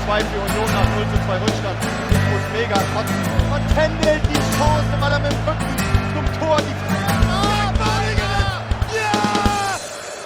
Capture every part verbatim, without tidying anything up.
zwei für Union nach null zu zwei Rückstand. Ich muss mega kotzen. Und Kendall die Chance, weil er mit dem Rücken zum Tor die Freiheit. Ah, Badiger! Ja!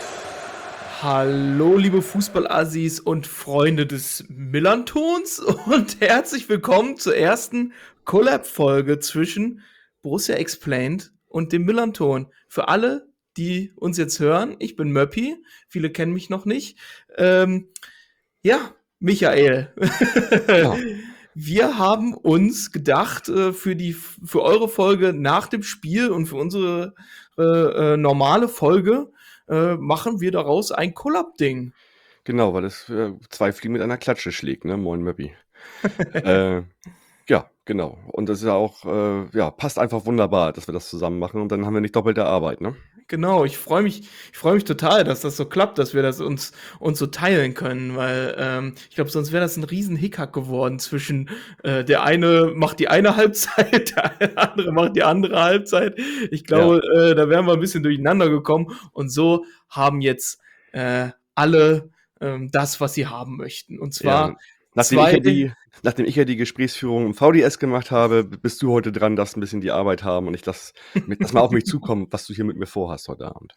Hallo liebe Fußballassis und Freunde des Millantons und herzlich willkommen zur ersten Collab-Folge zwischen Borussia Explained und dem Millanton. Für alle, die uns jetzt hören, ich bin Möppi, viele kennen mich noch nicht. Ähm, ja, Michael. Ja. Wir haben uns gedacht, äh, für die für eure Folge nach dem Spiel und für unsere äh, äh, normale Folge äh, machen wir daraus ein Collab-Ding. Genau, weil es äh, zwei Fliegen mit einer Klatsche schlägt, ne? Moin Möppi. äh, ja, genau. Und das ist ja auch, äh, ja, passt einfach wunderbar, dass wir das zusammen machen und dann haben wir nicht doppelte Arbeit, ne? Genau, ich freue mich, ich freue mich total, dass das so klappt, dass wir das uns, uns so teilen können, weil ähm, ich glaube, sonst wäre das ein riesen Hickhack geworden zwischen äh, der eine macht die eine Halbzeit, der andere macht die andere Halbzeit. Ich glaube, äh, da wären wir ein bisschen durcheinander gekommen und so haben jetzt äh, alle ähm, das, was sie haben möchten. Und zwar Ja, nachdem, zwei. ich ja die, nachdem ich ja die Gesprächsführung im V D S gemacht habe, bist du heute dran, darfst ein bisschen die Arbeit haben und ich lass, mit, lass mal auf mich zukommen, was du hier mit mir vorhast heute Abend.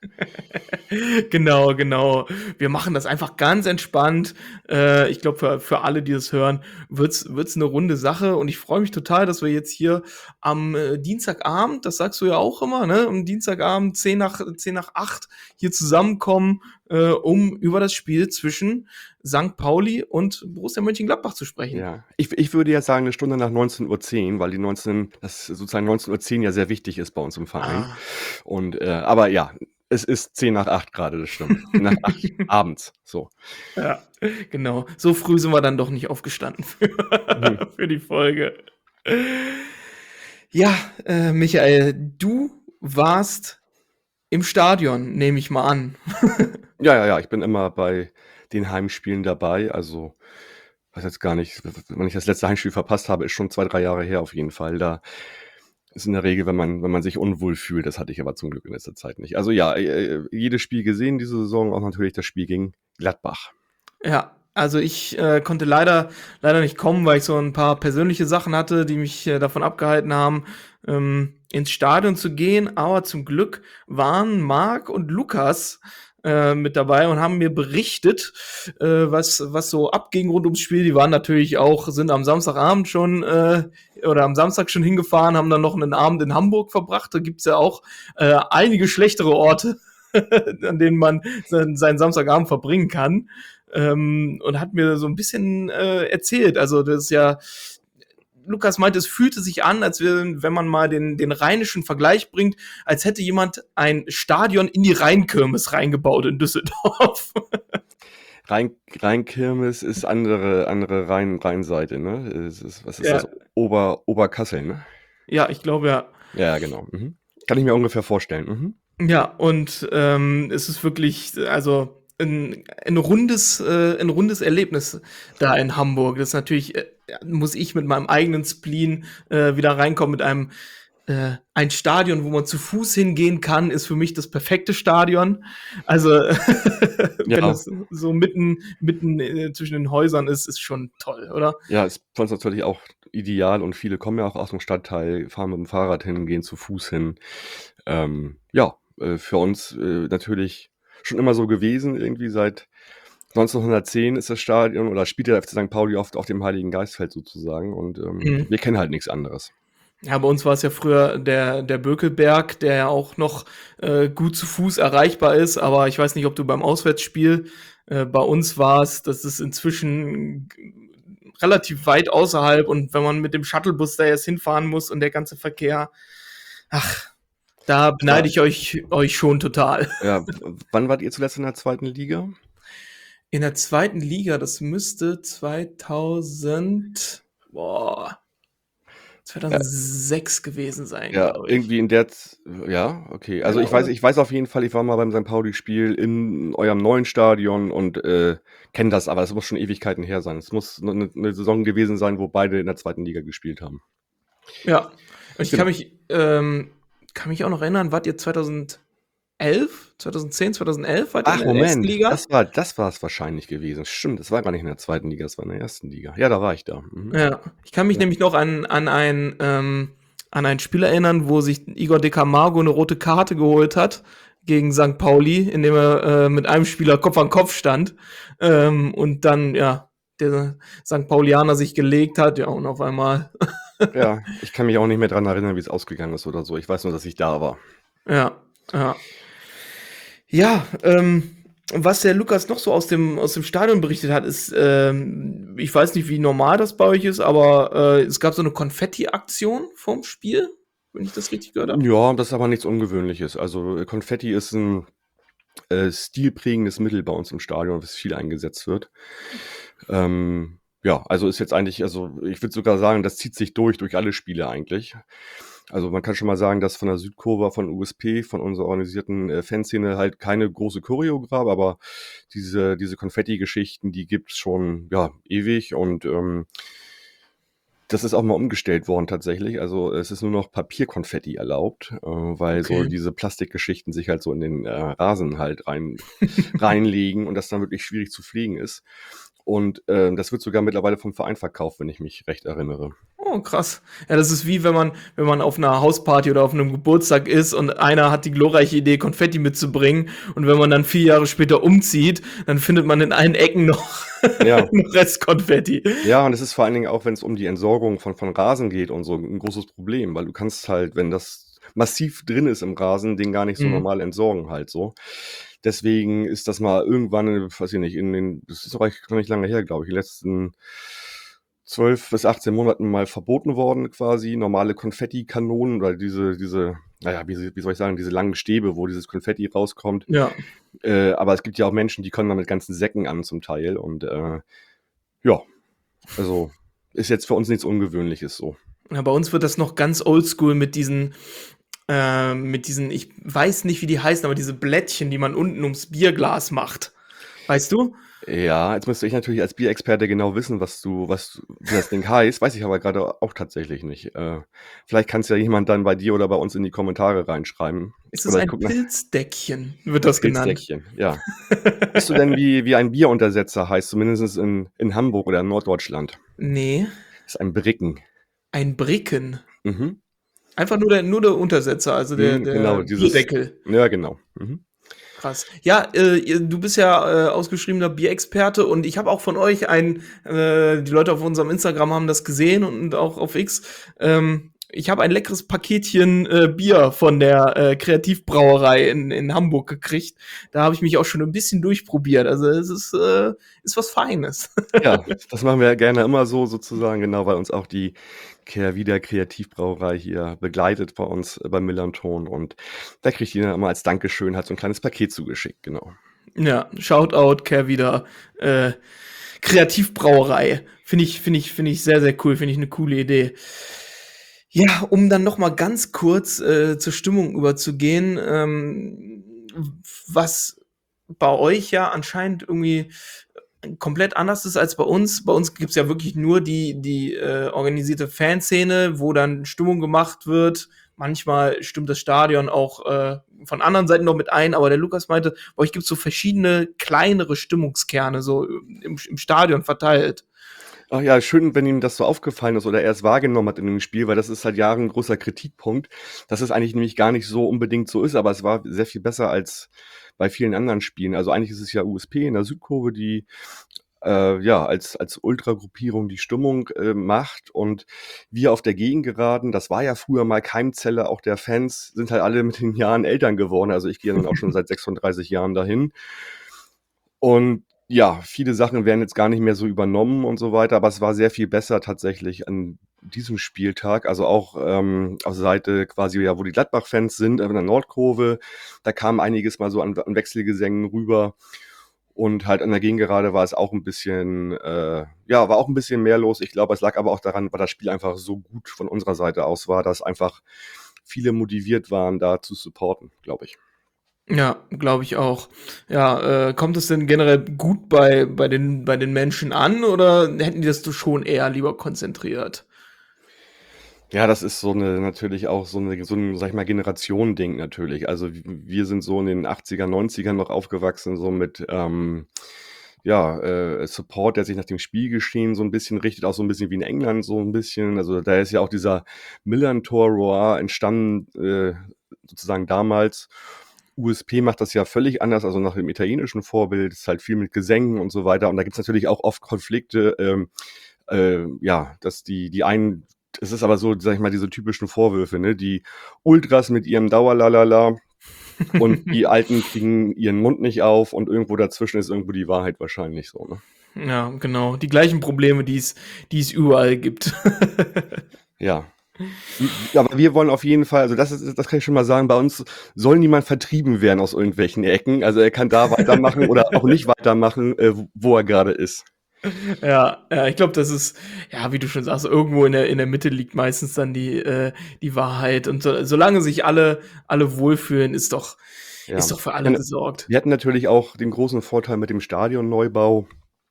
Genau, genau. Wir machen das einfach ganz entspannt. Äh, ich glaube, für, für alle, die das hören, wird's wird's eine runde Sache. Und ich freue mich total, dass wir jetzt hier am äh, Dienstagabend, das sagst du ja auch immer, ne, am Dienstagabend zehn nach acht hier zusammenkommen, äh, um über das Spiel zwischen Sankt Pauli und Borussia Mönchengladbach zu sprechen. Ja, ich, ich würde ja sagen, eine Stunde nach neunzehn Uhr zehn, weil die neunzehn, das sozusagen neunzehn Uhr zehn ja sehr wichtig ist bei uns im Verein. Ah. Und, äh, aber ja, es ist zehn nach acht gerade, das stimmt. Nach acht abends, so. Ja, genau. So früh sind wir dann doch nicht aufgestanden für, Mhm. für die Folge. Ja, äh, Michael, du warst im Stadion, nehme ich mal an. Ja, ja, ja, ich bin immer bei den Heimspielen dabei. Also, weiß jetzt gar nicht, wenn ich das letzte Heimspiel verpasst habe, ist schon zwei, drei Jahre her auf jeden Fall. Da ist in der Regel, wenn man, wenn man sich unwohl fühlt, das hatte ich aber zum Glück in letzter Zeit nicht. Also ja, äh, jedes Spiel gesehen diese Saison, auch natürlich das Spiel gegen Gladbach. Ja, also ich äh, konnte leider leider nicht kommen, weil ich so ein paar persönliche Sachen hatte, die mich äh, davon abgehalten haben, ähm, ins Stadion zu gehen. Aber zum Glück waren Marc und Lukas äh, mit dabei und haben mir berichtet, äh, was was so abging rund ums Spiel. Die waren natürlich auch, sind am Samstagabend schon äh, oder am Samstag schon hingefahren, haben dann noch einen Abend in Hamburg verbracht. Da gibt's ja auch äh, einige schlechtere Orte, an denen man seinen, seinen Samstagabend verbringen kann. Ähm, und hat mir so ein bisschen äh, erzählt. Also das ist ja, Lukas meinte, es fühlte sich an, als wenn, wenn man mal den, den rheinischen Vergleich bringt, als hätte jemand ein Stadion in die Rheinkirmes reingebaut in Düsseldorf. Rhein, Rheinkirmes ist andere, andere Rhein, Rheinseite, ne? Es ist, was ist Ja. das? Ober, Oberkassel, ne? Ja, ich glaube ja. Ja, genau. Mhm. Kann ich mir ungefähr vorstellen. Mhm. Ja, und ähm, es ist wirklich, also ein, ein rundes, äh, ein rundes Erlebnis da in Hamburg. Das ist natürlich, äh, muss ich mit meinem eigenen Spleen äh, wieder reinkommen mit einem äh, ein Stadion, wo man zu Fuß hingehen kann, ist für mich das perfekte Stadion. Also wenn Ja. das so mitten, mitten äh, zwischen den Häusern ist, ist schon toll, oder? Ja, ist für uns natürlich auch ideal und viele kommen ja auch aus dem Stadtteil, fahren mit dem Fahrrad hin, gehen zu Fuß hin. Ähm, ja, äh, für uns äh, natürlich schon immer so gewesen, irgendwie seit neunzehnhundertzehn ist das Stadion oder spielt der F C Sankt Pauli oft auf dem Heiligen Geistfeld sozusagen und ähm, Mhm. wir kennen halt nichts anderes. Ja, bei uns war es ja früher der, der Bökelberg, der ja auch noch äh, gut zu Fuß erreichbar ist, aber ich weiß nicht, ob du beim Auswärtsspiel, äh, bei uns war es, das ist inzwischen relativ weit außerhalb und wenn man mit dem Shuttlebus da jetzt hinfahren muss und der ganze Verkehr, ach, da beneide ich euch, euch schon total. Ja, w- wann wart ihr zuletzt in der zweiten Liga? In der zweiten Liga, das müsste zweitausend, boah, zweitausendsechs gewesen sein, Ja, glaube ich. irgendwie in der, Z- ja, okay. Also Ja, ich weiß, oder? ich weiß auf jeden Fall, ich war mal beim Sankt Pauli-Spiel in eurem neuen Stadion und äh, kenne das, aber es muss schon Ewigkeiten her sein. Es muss eine, eine Saison gewesen sein, wo beide in der zweiten Liga gespielt haben. Ja, und ich Genau. kann mich, ähm, kann mich auch noch erinnern, wart ihr zweitausendelf zweitausendelf, zweitausendzehn, zweitausendelf wart ihr Ach, in der ersten Moment, Liga? das war das war's wahrscheinlich gewesen. Stimmt, das war gar nicht in der zweiten Liga, das war in der ersten Liga. Ja, da war ich da. Mhm. Ja, ich kann mich Ja. nämlich noch an, an, ein, ähm, an ein Spiel erinnern, wo sich Igor de Camargo eine rote Karte geholt hat gegen Sankt Pauli, indem er äh, mit einem Spieler Kopf an Kopf stand ähm, und dann, ja, der Sankt Paulianer sich gelegt hat, ja, und auf einmal, Ja, ich kann mich auch nicht mehr dran erinnern, wie es ausgegangen ist oder so. Ich weiß nur, dass ich da war. ja, ja. Ja, ähm, was der Lukas noch so aus dem, aus dem Stadion berichtet hat, ist, ähm, ich weiß nicht, wie normal das bei euch ist, aber äh, es gab so eine Konfetti-Aktion vorm Spiel, wenn ich das richtig gehört habe. Ja, das ist aber nichts Ungewöhnliches. Also äh, Konfetti ist ein äh, stilprägendes Mittel bei uns im Stadion, was viel eingesetzt wird. Ähm, ja, also ist jetzt eigentlich, also ich würde sogar sagen, das zieht sich durch, durch alle Spiele eigentlich. Also man kann schon mal sagen, dass von der Südkurve, von U S P, von unserer organisierten äh, Fanszene halt keine große Choreo gab, aber diese, diese Konfetti-Geschichten, die gibt's schon, ja, ewig und ähm, das ist auch mal umgestellt worden tatsächlich. Also es ist nur noch Papierkonfetti erlaubt, äh, weil so Okay. diese Plastikgeschichten sich halt so in den äh, Rasen halt rein, reinlegen und das dann wirklich schwierig zu pflegen ist. Und äh, das wird sogar mittlerweile vom Verein verkauft, wenn ich mich recht erinnere. Oh, krass. Ja, das ist wie wenn man, wenn man auf einer Hausparty oder auf einem Geburtstag ist und einer hat die glorreiche Idee, Konfetti mitzubringen. Und wenn man dann vier Jahre später umzieht, dann findet man in allen Ecken noch, Ja. noch Restkonfetti. Ja, und es ist vor allen Dingen auch, wenn es um die Entsorgung von, von Rasen geht und so, ein großes Problem, weil du kannst halt, wenn das massiv drin ist im Rasen, den gar nicht so Mhm. normal entsorgen halt so. Deswegen ist das mal irgendwann, weiß ich nicht, in den, das ist noch nicht lange her, glaube ich, in den letzten zwölf bis achtzehn Monaten mal verboten worden quasi, normale Konfettikanonen oder diese, diese, naja, wie, wie soll ich sagen, diese langen Stäbe, wo dieses Konfetti rauskommt. Ja. Äh, aber es gibt ja auch Menschen, die kommen da mit ganzen Säcken an zum Teil und äh, ja, also ist jetzt für uns nichts Ungewöhnliches so. Ja, bei uns wird das noch ganz oldschool mit diesen, äh, mit diesen, ich weiß nicht, wie die heißen, aber diese Blättchen, die man unten ums Bierglas macht. Weißt du? Ja, jetzt müsste ich natürlich als Bierexperte genau wissen, was du, was wie das Ding heißt, weiß ich aber gerade auch tatsächlich nicht. Äh, vielleicht kann es ja jemand dann bei dir oder bei uns in die Kommentare reinschreiben. Ist es Oder ich ein guck nach Pilzdeckchen, wird das genannt. Pilzdeckchen, ja. Weißt du denn, wie, wie ein Bieruntersetzer heißt, zumindest in, in Hamburg oder in Norddeutschland? Nee, Das ist ein Bricken. ein Bricken. Mhm. Einfach nur der, nur der Untersetzer, also der, Mhm, der genau, dieses- Bierdeckel. Ja, genau. Mhm. Krass. Ja, äh, ihr- du bist ja äh, ausgeschriebener Bierexperte und ich habe auch von euch ein, äh, die Leute auf unserem Instagram haben das gesehen und auch auf X. Ähm, ich habe ein leckeres Paketchen äh, Bier von der äh, Kreativbrauerei in, in Hamburg gekriegt. Da habe ich mich auch schon ein bisschen durchprobiert. Also es ist, äh, ist was Feines. Ja, das machen wir ja gerne immer so sozusagen, genau, weil uns auch die Kehrwieder Kreativbrauerei hier begleitet bei uns äh, bei Millanton und da kriegt jeder immer als Dankeschön halt so ein kleines Paket zugeschickt, genau. Ja, Shoutout, Care wieder. Äh, Kreativbrauerei. Finde ich, finde ich, finde ich sehr, sehr cool. Finde ich eine coole Idee. Ja, um dann noch mal ganz kurz äh, zur Stimmung überzugehen, ähm, was bei euch ja anscheinend irgendwie komplett anders ist als bei uns. Bei uns gibt's ja wirklich nur die, die äh, organisierte Fanszene, wo dann Stimmung gemacht wird. Manchmal stimmt das Stadion auch äh, von anderen Seiten noch mit ein, aber der Lukas meinte, bei euch gibt's so verschiedene kleinere Stimmungskerne, so im, im Stadion verteilt. Ach ja, schön, wenn ihm das so aufgefallen ist oder er es wahrgenommen hat in dem Spiel, weil das ist seit Jahren ein großer Kritikpunkt, dass es eigentlich nämlich gar nicht so unbedingt so ist, aber es war sehr viel besser als bei vielen anderen Spielen. Also eigentlich ist es ja U S P in der Südkurve, die äh, ja als als Ultragruppierung die Stimmung äh, macht und wir auf der Gegengeraden, das war ja früher mal Keimzelle auch der Fans, sind halt alle mit den Jahren Eltern geworden. Also ich gehe dann auch schon seit sechsunddreißig Jahren dahin und ja, viele Sachen werden jetzt gar nicht mehr so übernommen und so weiter, aber es war sehr viel besser tatsächlich an diesem Spieltag. Also auch ähm, auf Seite quasi, ja, wo die Gladbach-Fans sind, in der Nordkurve, da kam einiges mal so an, an Wechselgesängen rüber. Und halt an der Gegengerade war es auch ein bisschen, äh, ja, war auch ein bisschen mehr los. Ich glaube, es lag aber auch daran, weil das Spiel einfach so gut von unserer Seite aus war, dass einfach viele motiviert waren, da zu supporten, glaube ich. Ja, glaube ich auch. Ja, äh, kommt es denn generell gut bei, bei, den, bei den Menschen an oder hätten die das schon eher lieber konzentriert? Ja, das ist so 'ne natürlich auch so 'ne so 'n, sage ich mal, Generationending natürlich. Also, w wir sind so in den achtzigern, neunzigern noch aufgewachsen, so mit, ähm, ja, äh, Support, der sich nach dem Spielgeschehen so 'n bisschen richtet, auch so 'n bisschen wie in England so 'n bisschen. Also, da ist ja auch dieser Millerntor entstanden, äh, sozusagen damals. U S P macht das ja völlig anders, also nach dem italienischen Vorbild, ist halt viel mit Gesängen und so weiter. Und da gibt's natürlich auch oft Konflikte, ähm, äh, ja, dass die die einen es ist aber so, sage ich mal, diese typischen Vorwürfe, ne? Die Ultras mit ihrem Dauerlalala und die Alten kriegen ihren Mund nicht auf und irgendwo dazwischen ist irgendwo die Wahrheit wahrscheinlich so, ne? Ja, genau. Die gleichen Probleme, die es die es überall gibt. Ja. Hm, aber wir wollen auf jeden Fall also das ist das kann ich schon mal sagen, bei uns soll niemand vertrieben werden aus irgendwelchen Ecken. Also, er kann da weitermachen oder auch nicht weitermachen, äh, w wo er grade ist. Ja, ja, ich glaube, das ist ja, wie du schon sagst, irgendwo in der in der Mitte liegt meistens dann die äh, die Wahrheit. Und so solange sich alle alle wohlfühlen, ist doch Ja. ist doch für alle Eine gesorgt. wir hatten natürlich auch den großen Vorteil mit dem Stadionneubau.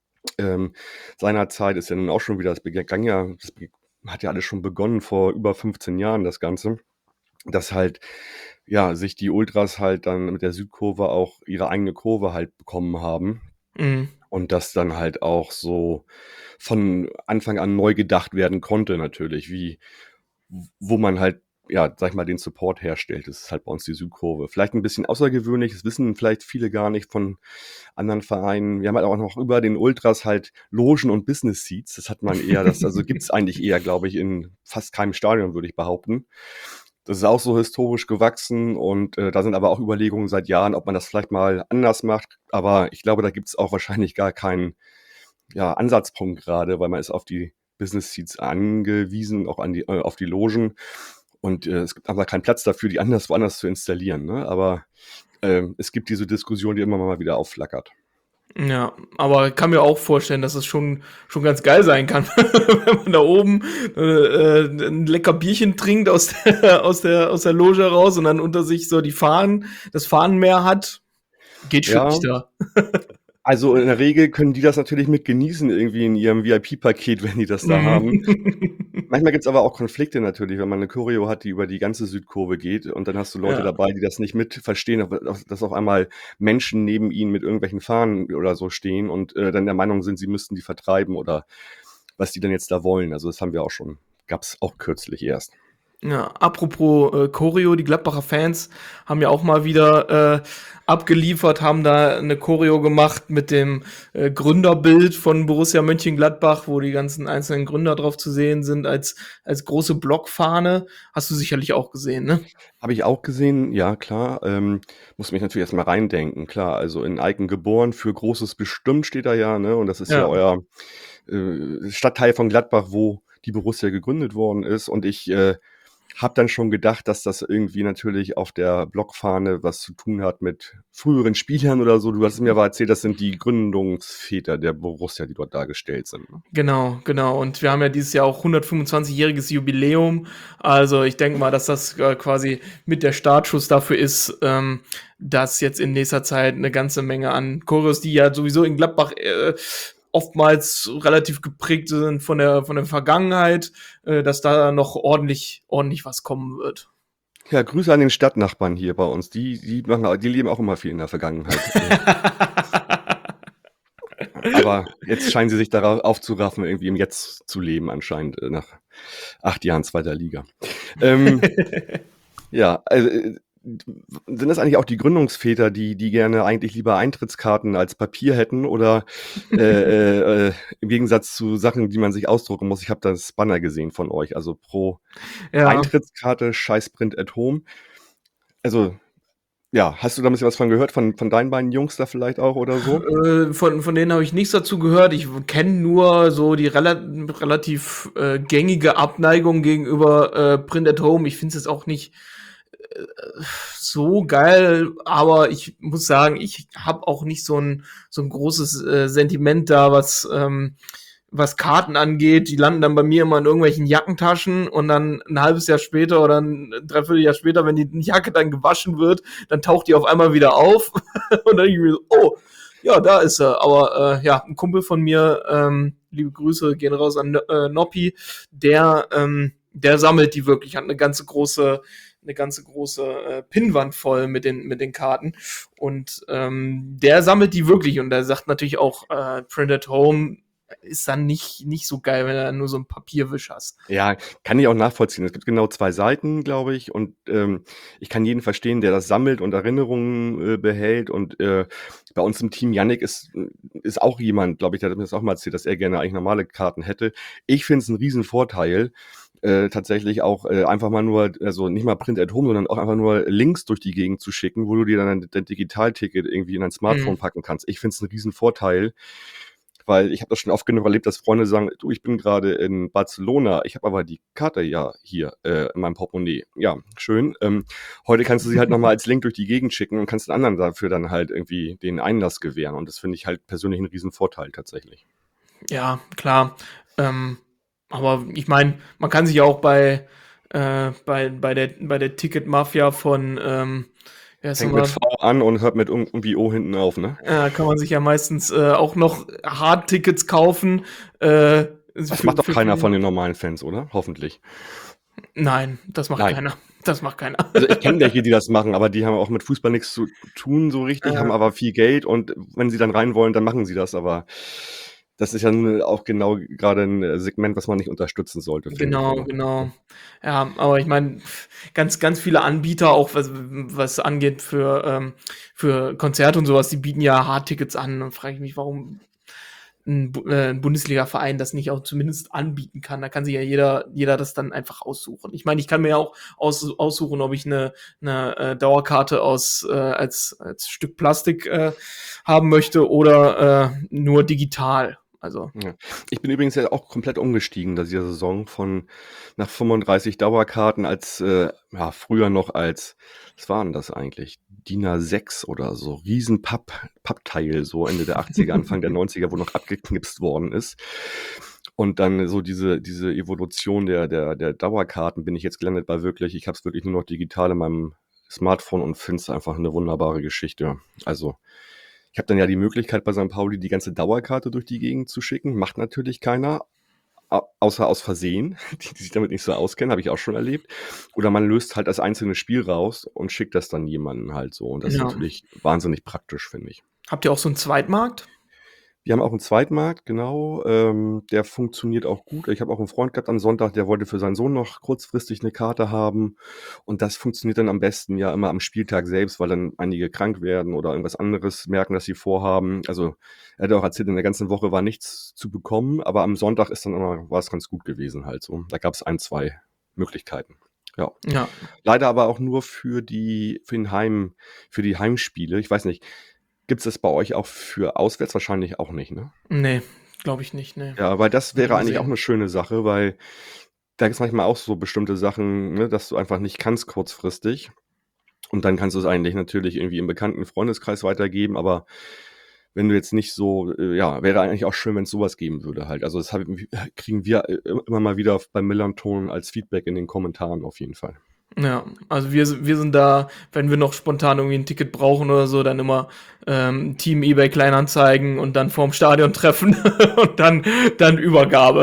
Ähm, seinerzeit ist ja nun auch schon wieder das begann ja das be hat ja alles schon begonnen vor über fünfzehn Jahren, das Ganze, dass halt, ja, sich die Ultras halt dann mit der Südkurve auch ihre eigene Kurve halt bekommen haben. Mhm. Und das dann halt auch so von Anfang an neu gedacht werden konnte natürlich, wie w wo man halt, ja, sage ich mal, den Support herstellt. Das ist halt bei uns die Südkurve. Vielleicht 'n bisschen außergewöhnlich, das wissen vielleicht viele gar nicht von anderen Vereinen. Wir haben halt auch noch über den Ultras halt Logen und Business Seats. Das hat man eher das also gibt's eigentlich eher, glaube ich, in fast keinem Stadion, würde ich behaupten. Das ist auch so historisch gewachsen und, äh, da sind aber auch Überlegungen seit Jahren, ob man das vielleicht mal anders macht. Aber ich glaube, da gibt's auch wahrscheinlich gar keinen, ja, Ansatzpunkt grade, weil man ist auf die Business Seats angewiesen, auch an die äh, auf die Logen. Und, äh, es gibt aber keinen Platz dafür, die anders woanders zu installieren, ne? Aber, ähm, es gibt diese Diskussion, die immer mal wieder aufflackert. Ja, aber kann mir auch vorstellen, dass es schon schon ganz geil sein kann, wenn man da oben, äh, äh, 'n lecker Bierchen trinkt aus der aus der aus der Loge raus und dann unter sich so die Fahnen das Fahnenmeer hat. Geht Ja. schlechter. Also, in der Regel können die das natürlich mit genießen irgendwie in ihrem V I P-Paket, wenn die das da haben. Mhm. Manchmal gibt's aber auch Konflikte natürlich, wenn man 'ne Choreo hat, die über die ganze Südkurve geht und dann hast du Leute Ja. dabei, die das nicht mit verstehen, dass auf einmal Menschen neben ihnen mit irgendwelchen Fahnen oder so stehen und, äh, dann der Meinung sind, sie müssten die vertreiben oder was die denn jetzt da wollen. Also, das haben wir auch schon gab's auch kürzlich erst. Ja, apropos, äh, Choreo, die Gladbacher Fans haben ja auch mal wieder, äh, abgeliefert, haben da 'ne Choreo gemacht mit dem, äh, Gründerbild von Borussia Mönchengladbach, wo die ganzen einzelnen Gründer drauf zu sehen sind als als große Blockfahne. Hast du sicherlich auch gesehen, ne? Habe ich auch gesehen, ja klar. Ähm, musste mich natürlich erst mal reindenken. Klar, also in Aiken geboren, für Großes bestimmt steht da ja, ne? Und das ist ja Ja. euer, äh, Stadtteil von Gladbach, wo die Borussia gegründet worden ist. Und ich, äh, habe dann schon gedacht, dass das irgendwie natürlich auf der Blockfahne was zu tun hat mit früheren Spielern oder so. Du hattest mir aber erzählt, das sind die Gründungsväter der Borussia, die dort dargestellt sind, ne? Genau, genau. Und wir haben ja dieses Jahr auch hundertfünfundzwanzigjähriges Jubiläum. Also, ich denke mal, dass das, äh, quasi mit der Startschuss dafür ist, ähm, dass jetzt in nächster Zeit 'ne ganze Menge an Choreos, die ja sowieso in Gladbach, äh, oftmals relativ geprägt sind von der von der Vergangenheit, äh, dass da noch ordentlich ordentlich was kommen wird. Ja, Grüße an den Stadtnachbarn hier bei uns. Die die machen die leben auch immer viel in der Vergangenheit. Aber jetzt scheinen sie sich dara aufzuraffen, irgendwie im Jetzt zu leben anscheinend, äh, nach acht Jahren zweiter Liga. Ähm, ja, also, äh, d w sind das eigentlich auch die Gründungsväter, die die gerne eigentlich lieber Eintrittskarten als Papier hätten oder, äh, äh, äh, im Gegensatz zu Sachen, die man sich ausdrucken muss? Ich habe das Banner gesehen von euch, also pro Ja. Eintrittskarte scheiß Print at home. Also, ja, hast du da 'n bisschen was von gehört, von von deinen beiden Jungs da vielleicht auch oder so? Äh, von von denen habe ich nichts dazu gehört. Ich w kenne nur so die rela relativ, äh, gängige Abneigung gegenüber, äh, Print at home. Ich finde es jetzt auch nicht, äh, so geil, aber ich muss sagen, ich habe auch nicht so 'n so 'n großes, äh, Sentiment da, was, ähm was Karten angeht. Die landen dann bei mir immer in irgendwelchen Jackentaschen und dann 'n halbes Jahr später oder 'n dreiviertel Jahr später, wenn die Jacke dann gewaschen wird, dann taucht die auf einmal wieder auf und dann denke ich mir so: „Oh, ja, da ist sie.“ Aber, äh, ja, 'n Kumpel von mir, ähm, liebe Grüße gehen raus an N äh, Noppi, der, ähm der sammelt die wirklich, hat eine ganze große, eine ganze große äh, Pinnwand voll mit den, mit den Karten. Und ähm, der sammelt die wirklich und der sagt natürlich auch, äh, Print at Home ist dann nicht, nicht so geil, wenn du dann nur so ein Papierwisch hast. Ja, kann ich auch nachvollziehen. Es gibt genau zwei Seiten, glaube ich, und ähm, ich kann jeden verstehen, der das sammelt und Erinnerungen äh, behält. Und äh, bei uns im Team, Yannick ist, ist auch jemand, glaube ich, der hat mir das auch mal erzählt, dass er gerne eigentlich normale Karten hätte. Ich finde es einen riesen Vorteil, äh, tatsächlich auch äh, einfach mal nur, also nicht mal Print at Home, sondern auch einfach nur Links durch die Gegend zu schicken, wo du dir dann dein Digitalticket irgendwie in dein Smartphone Mhm. packen kannst. Ich finde es einen riesen Vorteil, weil ich habe das schon oft genug erlebt, dass Freunde sagen, du, ich bin gerade in Barcelona, ich habe aber die Karte ja hier äh, in meinem Portemonnaie. Ja, schön. Ähm, heute kannst du sie halt nochmal als Link durch die Gegend schicken und kannst den anderen dafür dann halt irgendwie den Einlass gewähren. Und das finde ich halt persönlich einen riesen Vorteil tatsächlich. Ja, klar. Ähm, aber ich meine, man kann sich ja auch bei, äh, bei, bei der, bei der Ticket-Mafia von, ähm, ja, Fängt mit V an und hört mit irgendwie O hinten auf, ne? äh, kann man sich ja meistens äh, auch noch Hard-Tickets kaufen. Äh, Das für- macht doch für- keiner für- von den normalen Fans, oder? Hoffentlich. Nein, das macht Nein. keiner. Das macht keiner. Also ich kenne welche, die das machen, aber die haben auch mit Fußball nichts zu tun so richtig, Ja. haben aber viel Geld und wenn sie dann rein wollen, dann machen sie das, aber das ist ja nun auch genau gerade ein Segment, was man nicht unterstützen sollte, finde ich. Genau, Aber genau. Ja, aber ich meine, ganz, ganz viele Anbieter, auch was, was angeht für, ähm, für Konzerte und sowas, die bieten ja Hardtickets an. Und frage ich mich, warum ein, Bu- äh, ein Bundesliga-Verein das nicht auch zumindest anbieten kann. Da kann sich ja jeder, jeder das dann einfach aussuchen. Ich meine, ich kann mir ja auch aus, aussuchen, ob ich eine, eine äh, Dauerkarte aus äh, als, als Stück Plastik äh, haben möchte oder äh, nur digital. Also, Ja. Ich bin übrigens ja auch komplett umgestiegen, da diese Saison von nach fünfunddreißig Dauerkarten als, äh, ja, früher noch als, was waren das eigentlich? D I N A sechs oder so, riesen Papp, Pappteil, so Ende der achtziger, Anfang der neunziger, wo noch abgeknipst worden ist. Und dann so diese, diese Evolution der, der, der Dauerkarten bin ich jetzt gelandet bei wirklich, ich habe es wirklich nur noch digital in meinem Smartphone und finde es einfach eine wunderbare Geschichte. Also, ich habe dann ja die Möglichkeit, bei Sankt Pauli die ganze Dauerkarte durch die Gegend zu schicken. Macht natürlich keiner, au- außer aus Versehen. Die, die sich damit nicht so auskennen, habe ich auch schon erlebt. Oder man löst halt das einzelne Spiel raus und schickt das dann jemandem halt so. Und das Ja. ist natürlich wahnsinnig praktisch, finde ich. habt ihr auch so einen Zweitmarkt? Wir haben auch einen Zweitmarkt, genau. Ähm, der funktioniert auch gut. Ich habe auch einen Freund gehabt am Sonntag, der wollte für seinen Sohn noch kurzfristig eine Karte haben. Und das funktioniert dann am besten ja immer am Spieltag selbst, weil dann einige krank werden oder irgendwas anderes merken, dass sie vorhaben. Also er hat auch erzählt, in der ganzen Woche war nichts zu bekommen, aber am Sonntag ist dann immer, war es ganz gut gewesen halt so. Da gab es ein, zwei Möglichkeiten. Ja. Ja. Leider aber auch nur für die, für den Heim, für die Heimspiele. Ich weiß nicht, gibt es das bei euch auch für auswärts? Wahrscheinlich auch nicht, ne? Nee, glaube ich nicht, nee. Ja, weil das wäre Mal eigentlich auch sehen. eine schöne Sache, weil da gibt's manchmal auch so bestimmte Sachen, ne, dass du einfach nicht kannst kurzfristig. Und dann kannst du es eigentlich natürlich irgendwie im bekannten Freundeskreis weitergeben, aber wenn du jetzt nicht so, äh, ja, wäre eigentlich auch schön, wenn es sowas geben würde halt. Also das hab, kriegen wir äh, immer mal wieder beim Millanton als Feedback in den Kommentaren auf jeden Fall. Ja, also wir, wir sind da, wenn wir noch spontan irgendwie ein Ticket brauchen oder so, dann immer ähm, Team eBay Kleinanzeigen und dann vorm Stadion treffen und dann, dann Übergabe.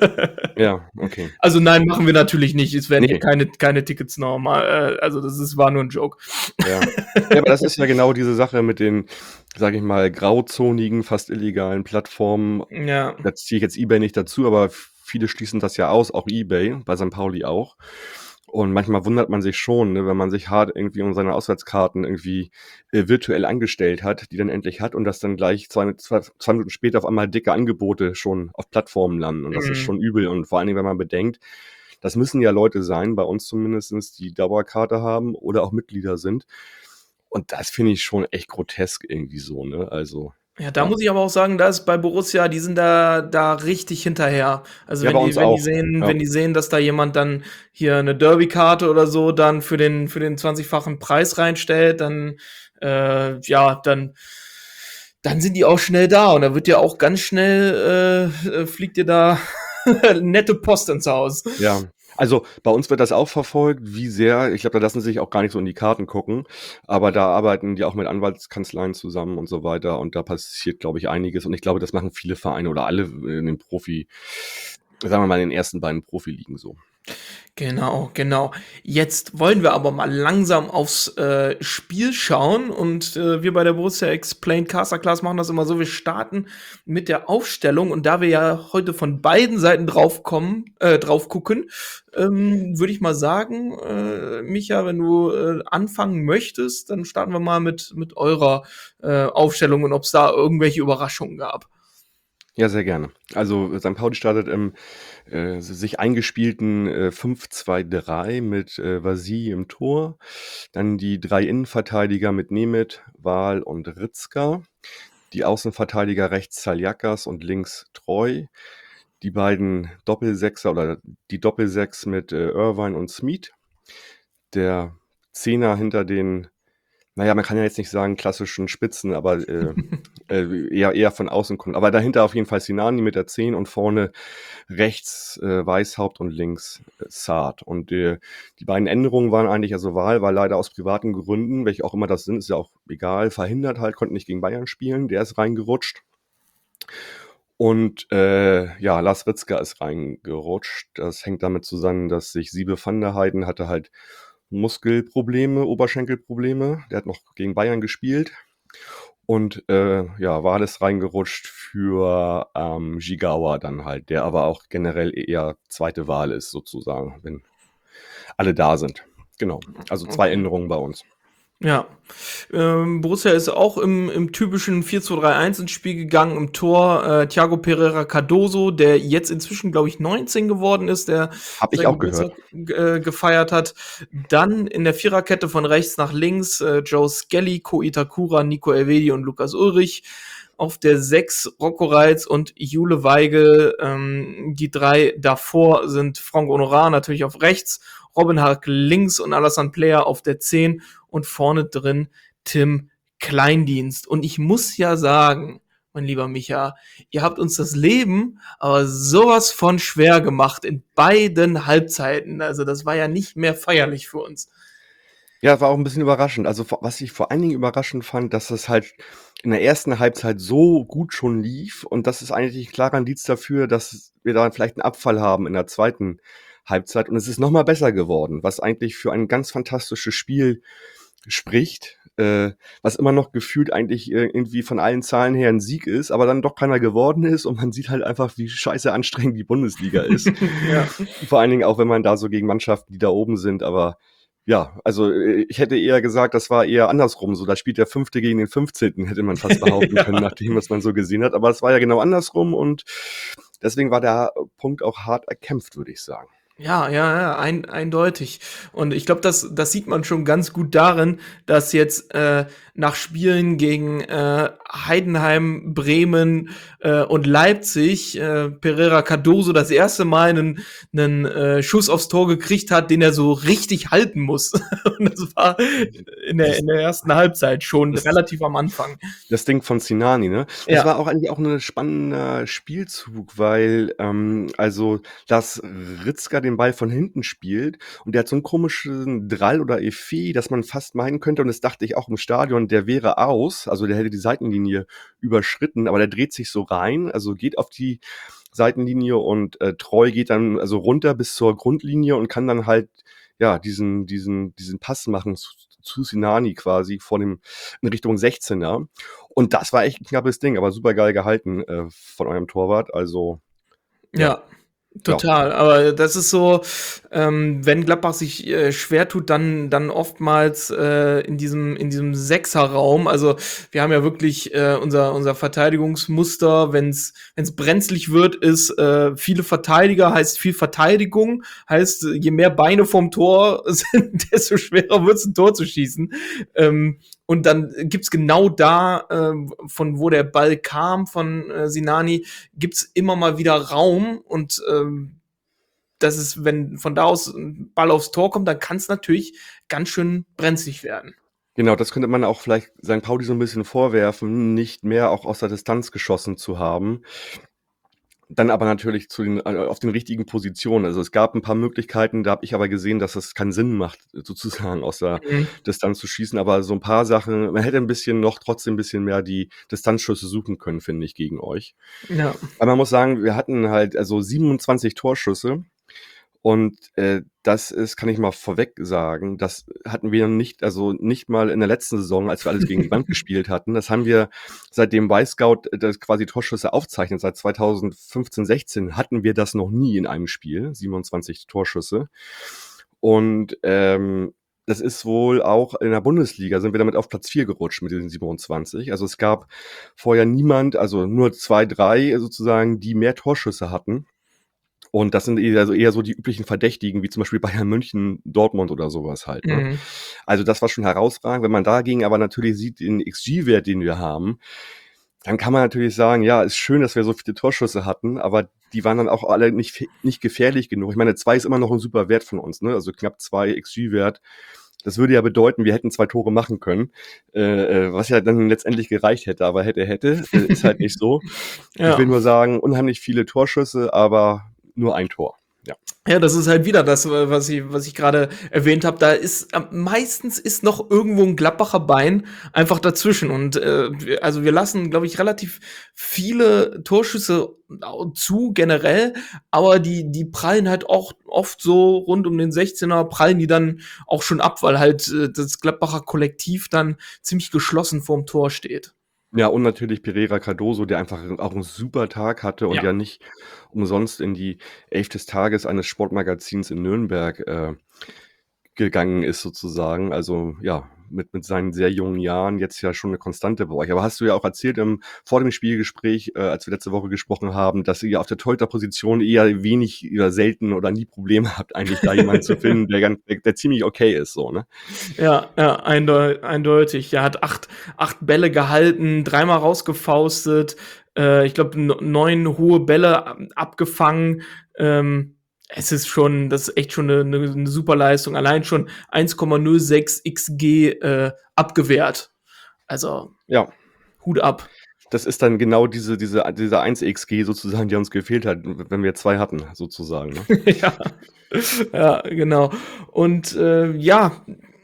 Ja, okay. Also nein, machen wir natürlich nicht. Es werden Nee. hier keine, keine Tickets normal. Äh, also das ist, war nur ein Joke. Ja. Ja, aber das ist ja genau diese Sache mit den, sage ich mal, grauzonigen, fast illegalen Plattformen. Ja. Da ziehe ich jetzt eBay nicht dazu, aber viele schließen das ja aus, auch eBay, bei Sankt Pauli auch. Und manchmal wundert man sich schon, ne, wenn man sich hart irgendwie um seine Auswärtskarten irgendwie äh, virtuell angestellt hat, die dann endlich hat und dass dann gleich zwei, zwei, zwei Minuten später auf einmal dicke Angebote schon auf Plattformen landen. Und das Mhm. ist schon übel. Und vor allen Dingen, wenn man bedenkt, das müssen ja Leute sein, bei uns zumindestens, die Dauerkarte haben oder auch Mitglieder sind. Und das finde ich schon echt grotesk irgendwie so, ne? Also, Ja, da Ja. muss ich aber auch sagen, da ist bei Borussia, die sind da, da richtig hinterher. Also Ja, wenn bei die, uns wenn die auch, sehen, ja. wenn die sehen, dass da jemand dann hier eine Derby-Karte oder so dann für den, für den zwanzigfachen Preis reinstellt, dann, äh, ja, dann, dann sind die auch schnell da und da wird ja auch ganz schnell, äh, äh, fliegt dir da nette Post ins Haus. Ja, also bei uns wird das auch verfolgt, wie sehr, ich glaube, da lassen sie sich auch gar nicht so in die Karten gucken, aber da arbeiten die auch mit Anwaltskanzleien zusammen und so weiter und da passiert, glaube ich, einiges und ich glaube, das machen viele Vereine oder alle in den Profi, sagen wir mal in den ersten beiden Profiligen so. Genau, genau. Jetzt wollen wir aber mal langsam aufs, äh, Spiel schauen und, äh, wir bei der Borussia Explained Caster Class machen das immer so, wir starten mit der Aufstellung und da wir ja heute von beiden Seiten drauf kommen äh, drauf gucken, ähm, würde ich mal sagen, äh, Micha, wenn du, äh, anfangen möchtest, dann starten wir mal mit mit eurer, äh, Aufstellung und ob's da irgendwelche Überraschungen gab. Ja, sehr gerne. Also, Sankt Pauli startet im, äh, sich eingespielten, äh, fünf zwei drei mit, äh, Vasili im Tor. Dann die drei Innenverteidiger mit Nemeth, Wahl und Ritzka. Die Außenverteidiger rechts Saliakas und links Treu. Die beiden Doppelsechser oder die Doppelsechs mit, äh, Irvine und Smith. Der Zehner hinter den, naja, man kann ja jetzt nicht sagen klassischen Spitzen, aber äh, äh, eher, eher von außen kommen. Aber dahinter auf jeden Fall Sinani mit der zehn und vorne rechts äh, Weishaupt und links äh, Saad. Und äh, die beiden Änderungen waren eigentlich, also Wahl war leider aus privaten Gründen, welche auch immer das sind, ist ja auch egal, verhindert halt, konnte nicht gegen Bayern spielen, der ist reingerutscht. Und äh, ja, Lars Ritzka ist reingerutscht. Das hängt damit zusammen, dass sich Siebe van der Heiden hatte halt Muskelprobleme, Oberschenkelprobleme. Der hat noch gegen Bayern gespielt. Und äh, ja, Wahl ist reingerutscht für ähm, Jigawa dann halt, der aber auch generell eher zweite Wahl ist sozusagen, wenn alle da sind. Genau, also zwei Okay. Änderungen bei uns. Ja. Ähm, Borussia ist auch im, im typischen vier zwei drei eins ins Spiel gegangen. Im Tor äh, Thiago Pereira Cardoso, der jetzt inzwischen, glaube ich, neunzehn geworden ist, der Hab ich seinen auch Geburtstag gehört. äh, gefeiert hat. Dann in der Viererkette von rechts nach links äh, Joe Skelly, Ko Itakura, Nico Elvedi und Lukas Ulrich. Auf der sechs Rocco Reitz und Jule Weigel. Ähm, die drei davor sind Frank Honorar natürlich auf rechts, Robin Hack links und Alassane Player auf der zehn und vorne drin Tim Kleindienst. Und ich muss ja sagen, mein lieber Micha, ihr habt uns das Leben aber sowas von schwer gemacht in beiden Halbzeiten. Also das war ja nicht mehr feierlich für uns. Ja, war auch ein bisschen überraschend. Also, vor was ich vor allen Dingen überraschend fand, dass es halt in der ersten Halbzeit so gut schon lief und das ist eigentlich ein klarer Indiz dafür, dass wir da vielleicht einen Abfall haben in der zweiten Halbzeit und es ist noch mal besser geworden, was eigentlich für ein ganz fantastisches Spiel spricht, äh, was immer noch gefühlt eigentlich äh, irgendwie von allen Zahlen her ein Sieg ist, aber dann doch keiner geworden ist und man sieht halt einfach, wie scheiße anstrengend die Bundesliga ist. Ja. Vor allen Dingen auch, wenn man da so gegen Mannschaften, die da oben sind, aber ja, also äh, ich hätte eher gesagt, das war eher andersrum. So, da spielt der Fünfte gegen den Fünfzehnten, hätte man fast behaupten Ja. können, nach dem, was man so gesehen hat. Aber es war ja genau andersrum und deswegen war der Punkt auch hart erkämpft, würde ich sagen. Ja, ja, ja, ein, eindeutig. Und ich glaube, das, das sieht man schon ganz gut darin, dass jetzt äh, nach Spielen gegen äh, Heidenheim, Bremen äh, und Leipzig äh, Pereira Cardoso das erste Mal einen, einen äh, Schuss aufs Tor gekriegt hat, den er so richtig halten muss. Und das war in der, in der ersten Halbzeit schon Das- relativ am Anfang. Das Ding von Sinani, ne? Das Ja. war auch eigentlich auch ein spannender Spielzug, weil ähm, also dass Ritzka den Ball von hinten spielt und der hat so einen komischen Drall oder Effet, dass man fast meinen könnte, und das dachte ich auch im Stadion, der wäre aus, also der hätte die Seitenlinie überschritten, aber der dreht sich so rein, also geht auf die Seitenlinie und äh, Treu geht dann also runter bis zur Grundlinie und kann dann halt ja diesen diesen diesen Pass machen zu, zu Sinani quasi vor dem in Richtung sechzehner. Und das war echt ein knappes Ding, aber super geil gehalten äh, von eurem Torwart. Also Ja, ja. total. Aber das ist so, ähm, wenn Gladbach sich äh, schwer tut, dann dann oftmals äh, in diesem in diesem Sechserraum. Also wir haben ja wirklich äh, unser unser Verteidigungsmuster, wenn's wenn's brenzlig wird, ist äh, viele Verteidiger heißt viel Verteidigung, heißt äh, je mehr Beine vorm Tor sind, desto schwerer wird's ein Tor zu schießen. Ähm, und dann gibt's genau da, äh, von wo der Ball kam von äh, Sinani, gibt's immer mal wieder Raum und ähm, das ist, wenn von da aus ein Ball aufs Tor kommt, dann kann es natürlich ganz schön brenzlig werden. Genau, das könnte man auch vielleicht Sankt Pauli so ein bisschen vorwerfen, nicht mehr auch aus der Distanz geschossen zu haben. Dann aber natürlich zu den, äh, auf den richtigen Positionen. Also es gab ein paar Möglichkeiten, da habe ich aber gesehen, dass es keinen Sinn macht, sozusagen aus der Mhm. Distanz zu schießen. Aber so ein paar Sachen, man hätte ein bisschen noch trotzdem ein bisschen mehr die Distanzschüsse suchen können, finde ich, gegen euch. Ja. Aber man muss sagen, wir hatten halt also siebenundzwanzig Torschüsse Und, äh, das ist kann ich mal vorweg sagen, das hatten wir nicht also, nicht mal in der letzten Saison, als wir alles gegen die Wand gespielt hatten. Das haben wir seitdem Y-Scout das quasi Torschüsse aufzeichnet, seit zweitausendfünfzehn, sechzehn hatten wir das noch nie in einem Spiel, siebenundzwanzig Torschüsse. Und, ähm, das ist wohl auch in der Bundesliga sind wir damit auf Platz vier gerutscht mit diesen siebenundzwanzig. Also, es gab vorher niemand also, nur zwei, drei sozusagen, die mehr Torschüsse hatten. Und das sind eher so eher so die üblichen Verdächtigen, wie zum Beispiel Bayern München, Dortmund oder sowas halt, ne? Mhm. Also, das war schon herausragend. Wenn man dagegen aber natürlich sieht, den X G-Wert, den wir haben, dann kann man natürlich sagen: „Ja, ist schön, dass wir so viele Torschüsse hatten“, aber die waren dann auch alle nicht fe nicht gefährlich genug. Ich meine, zwei ist immer noch 'n super Wert von uns, ne? Also, knapp zwei X G-Wert. Das würde ja bedeuten, wir hätten zwei Tore machen können, äh, äh, was ja dann letztendlich gereicht hätte, aber hätte, hätte, äh, ist halt nicht so. Ja. Ich will nur sagen, unheimlich viele Torschüsse, aber nur ein Tor. Ja. Ja, das ist halt wieder das, äh, was ich was ich grade erwähnt habe. Da ist am meistens ist noch irgendwo 'n Gladbacher Bein einfach dazwischen. Und, äh, wir also, wir lassen, glaube ich, relativ viele Torschüsse au zu generell, aber die die prallen halt auch oft so rund um den sechzehner prallen die dann auch schon ab, weil halt, äh, das Gladbacher Kollektiv dann ziemlich geschlossen vorm Tor steht. Ja, und natürlich Pereira Cardoso, der einfach auch 'n super Tag hatte und Ja. ja nicht umsonst in die Elf des Tages eines Sportmagazins in Nürnberg, äh, gegangen ist sozusagen. Also, ja, mit mit seinen sehr jungen Jahren jetzt ja schon 'ne Konstante bei euch. Aber hast du ja auch erzählt im vor dem Spielgespräch, äh, als wir letzte Woche gesprochen haben, dass ihr auf der Torhüterposition eher wenig oder selten oder nie Probleme habt, eigentlich da jemanden zu finden, der ganz der der ziemlich okay ist so, ne? Ja, ja, eindeu eindeutig. Er hat acht acht Bälle gehalten, dreimal rausgefaustet, äh, ich glaube, n neun hohe Bälle a abgefangen. Ähm, es ist schon das ist echt schon 'ne 'ne 'ne super Leistung. Allein schon eins Komma null sechs X G, äh, abgewehrt. Also, Ja. Hut ab. Das ist dann genau diese diese dieser eins X G sozusagen, der uns gefehlt hat, w wenn wir zwei hatten sozusagen, ne? Ja. Ja, genau. Und, äh, ja,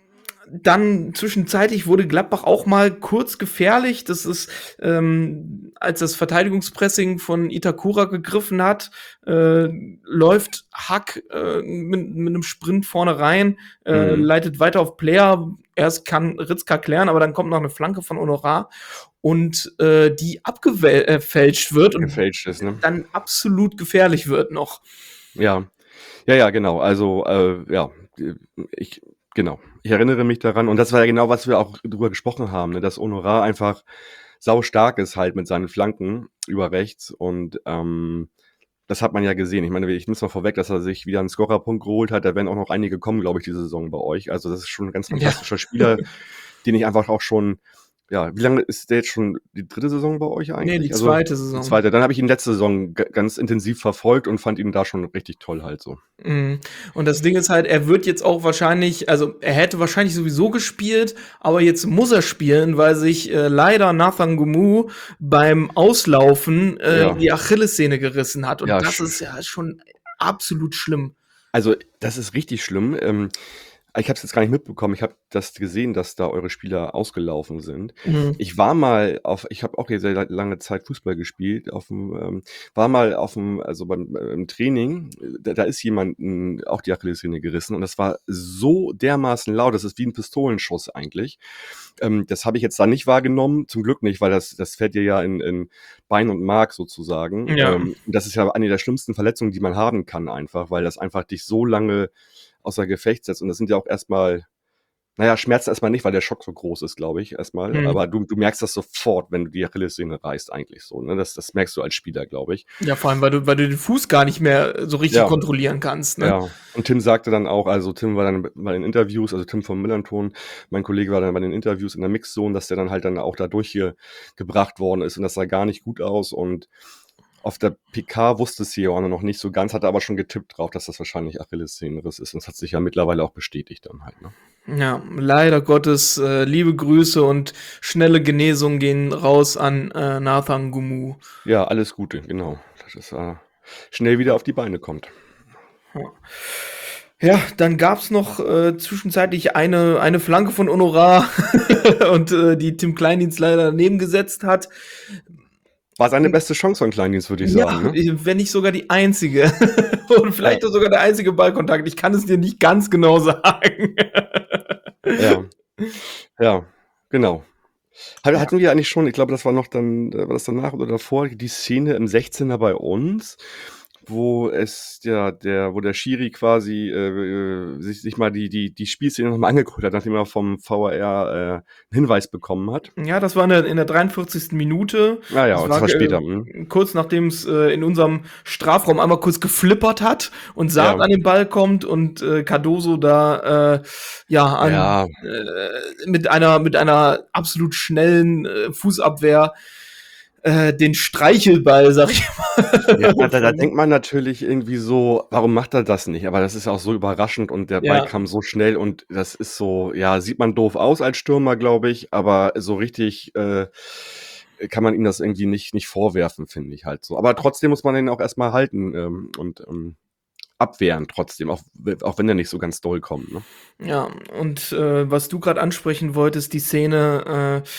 dann zwischenzeitlich wurde Gladbach auch mal kurz gefährlich. Das ist, ähm, als das Verteidigungspressing von Itakura gegriffen hat, äh, läuft Hack, äh, mit mit 'nem Sprint vorne rein, äh, Mhm. leitet weiter auf Player. Erst kann Ritzka klären, aber dann kommt noch 'ne Flanke von Honorar und, äh, die abgewäl äh, fälscht wird und Gefälscht ist, ne? dann absolut gefährlich wird noch. Ja. Ja, ja, genau. Also, äh, ja, äh, ich genau. Ich erinnere mich daran und das war ja genau, was wir auch drüber gesprochen haben, ne, dass Honorar einfach saustark ist halt mit seinen Flanken über rechts und, ähm, das hat man ja gesehen. Ich meine, ich nehme es mal vorweg, dass er sich wieder 'n Scorerpunkt geholt hat. Da werden auch noch einige kommen, glaube ich, diese Saison bei euch. Also, das ist schon 'n ganz Ja. fantastischer Spieler, den ich einfach auch schon ja, wie lange ist der jetzt schon die dritte Saison bei euch eigentlich? Ne, die Also, zweite die Saison. zweite. Dann habe ich ihn letzte Saison g ganz intensiv verfolgt und fand ihn da schon richtig toll halt so. Mhm. Und das Ding ist halt, er wird jetzt auch wahrscheinlich also, er hätte wahrscheinlich sowieso gespielt, aber jetzt muss er spielen, weil sich, äh, leider Nathan Gomu beim Auslaufen, äh, Ja. die Achillessehne gerissen hat. Und Ja, das sch ist ja schon absolut schlimm. Also, das ist richtig schlimm. Ähm, ich habe es jetzt gar nicht mitbekommen. Ich habe das gesehen, dass da eure Spieler ausgelaufen sind. Mhm. Ich war mal auf ich habe auch hier sehr lange Zeit Fußball gespielt, auf'm ähm, war mal auf'm also, beim äh, im Training, da da ist jemandem auch die Achillessehne gerissen und das war so dermaßen laut, das ist wie 'n Pistolenschuss eigentlich. Ähm, das habe ich jetzt da nicht wahrgenommen, zum Glück nicht, weil das das fährt dir ja in in Bein und Mark sozusagen. Ja. Ähm, das ist ja eine der schlimmsten Verletzungen, die man haben kann einfach, weil das einfach dich so lange außer Gefecht setzt und das sind ja auch erst mal na ja, Schmerzen erst mal nicht, weil der Schock so groß ist, glaube ich, erst mal. Mhm. Aber du du merkst das sofort, wenn du die Achillessehne reißt eigentlich so, ne? Das das merkst du als Spieler, glaube ich. Ja, vor allem, weil du weil du den Fuß gar nicht mehr so richtig Ja. kontrollieren kannst, ne? Ja. Und Tim sagte dann auch also, Tim war dann b bei den Interviews, also, Tim vom Millerntor, mein Kollege war dann bei den Interviews in der Mixzone, dass der dann halt dann auch da durch hier gebracht worden ist und das sah gar nicht gut aus und auf der P K wusste Seoane noch nicht so ganz, hatte aber schon getippt drauf, dass das wahrscheinlich Achillessehnenriss ist und das hat sich ja mittlerweile auch bestätigt dann halt, ne? Ja, leider Gottes, äh, liebe Grüße und schnelle Genesung gehen raus an, äh, Nathan Gomu. Ja, alles Gute, genau. Dass er schnell wieder auf die Beine kommt. Ja. Ja, dann gab's noch, äh, zwischenzeitlich eine eine Flanke von Honorar und, äh, die Tim Kleindienst leider daneben gesetzt hat. War seine beste Chance von Kleindienst, würde ich sagen. Ja, Ne? wenn nicht sogar die einzige. Und vielleicht Ja. auch sogar der einzige Ballkontakt. Ich kann es dir nicht ganz genau sagen. Ja, ja, genau. Hat- Ja. Hatten wir eigentlich schon, ich glaube, das war noch dann, äh, war das danach oder davor, die Szene im sechzehner bei uns, wo es ja der, wo der Schiri quasi äh, äh, sich, sich mal die, die, die Spielszene nochmal angeguckt hat, nachdem er vom V A R äh, einen Hinweis bekommen hat. Ja, das war in der, in der dreiundvierzigsten Minute. Ah ja, Das das war war ge- später. hm. kurz nachdem es äh, in unserem Strafraum einmal kurz geflippert hat und Saad Ja. an den Ball kommt und äh, Cardoso da äh, ja, an, Ja, äh, mit einer mit einer absolut schnellen äh, Fußabwehr äh, den Streichelball, sag ich mal. ja, da, da denkt man natürlich irgendwie so, warum macht er das nicht? Aber das ist auch so überraschend und der Ball Ja. kam so schnell und das ist so, ja, sieht man doof aus als Stürmer, glaube ich, aber so richtig äh, kann man ihm das irgendwie nicht, nicht vorwerfen, finde ich halt so. Aber trotzdem muss man ihn auch erstmal halten ähm, und ähm, abwehren trotzdem, auch, auch wenn er nicht so ganz doll kommt. Ne? Ja, und äh, was du gerade ansprechen wolltest, die Szene, äh,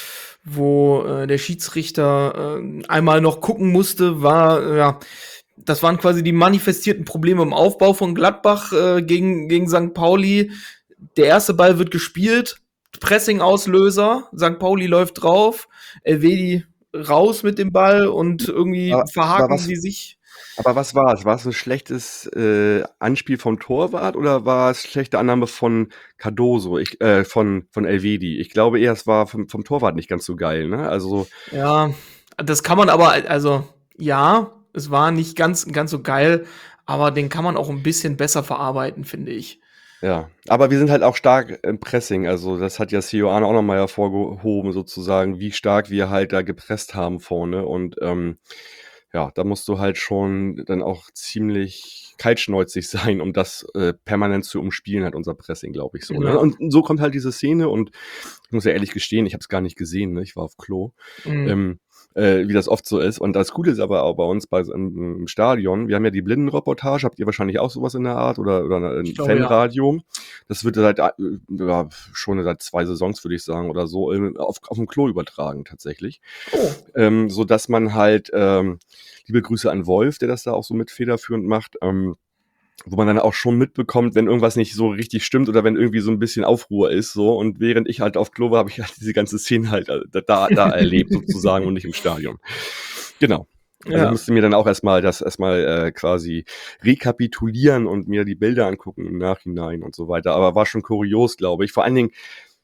wo äh, der Schiedsrichter äh, einmal noch gucken musste, war, äh, ja, das waren quasi die manifestierten Probleme im Aufbau von Gladbach äh, gegen, gegen Sankt Pauli. Der erste Ball wird gespielt, Pressing-Auslöser, Sankt Pauli läuft drauf, Elvedi raus mit dem Ball und irgendwie Aber- verhaken aber was- sie sich. Aber was war es? War es ein schlechtes äh, Anspiel vom Torwart oder war es schlechte Annahme von Cardoso, ich, äh, von, von Elvedi? Ich glaube eher, es war vom, vom Torwart nicht ganz so geil. Ne? Also Ja, das kann man aber, also, ja, es war nicht ganz, ganz so geil, aber den kann man auch ein bisschen besser verarbeiten, finde ich. ja, aber wir sind halt auch stark im Pressing. Also das hat ja Sioane auch nochmal hervorgehoben, sozusagen, wie stark wir halt da gepresst haben vorne. Und ähm, ja, da musst du halt schon dann auch ziemlich kaltschnäuzig sein, um das äh, permanent zu umspielen, hat unser Pressing, glaube ich so. Ja. Ne? Und so kommt halt diese Szene und ich muss ja ehrlich gestehen, ich habe es gar nicht gesehen, ne? Ich war auf Klo. Mhm. Ähm, äh, wie das oft so ist. Und das Gute ist aber auch bei uns bei, im, im Stadion, wir haben ja die Blindenreportage, habt ihr wahrscheinlich auch sowas in der Art oder, oder ein Ich glaube, Fanradio. Das wird seit äh, ja, schon seit zwei Saisons, würde ich sagen, oder so, äh, auf, auf dem Klo übertragen tatsächlich. Oh, Ähm, so dass man halt, ähm, liebe Grüße an Wolf, der das da auch so mit federführend macht, ähm, wo man dann auch schon mitbekommt, wenn irgendwas nicht so richtig stimmt oder wenn irgendwie so ein bisschen Aufruhr ist, so. Und während ich halt auf Klo war, habe ich halt diese ganze Szene halt äh, da, da erlebt sozusagen und nicht im Stadion. Genau. Also ja. musste mir dann auch erstmal das erstmal äh, quasi rekapitulieren und mir die Bilder angucken im Nachhinein und so weiter. Aber war schon kurios, glaube ich. Vor allen Dingen,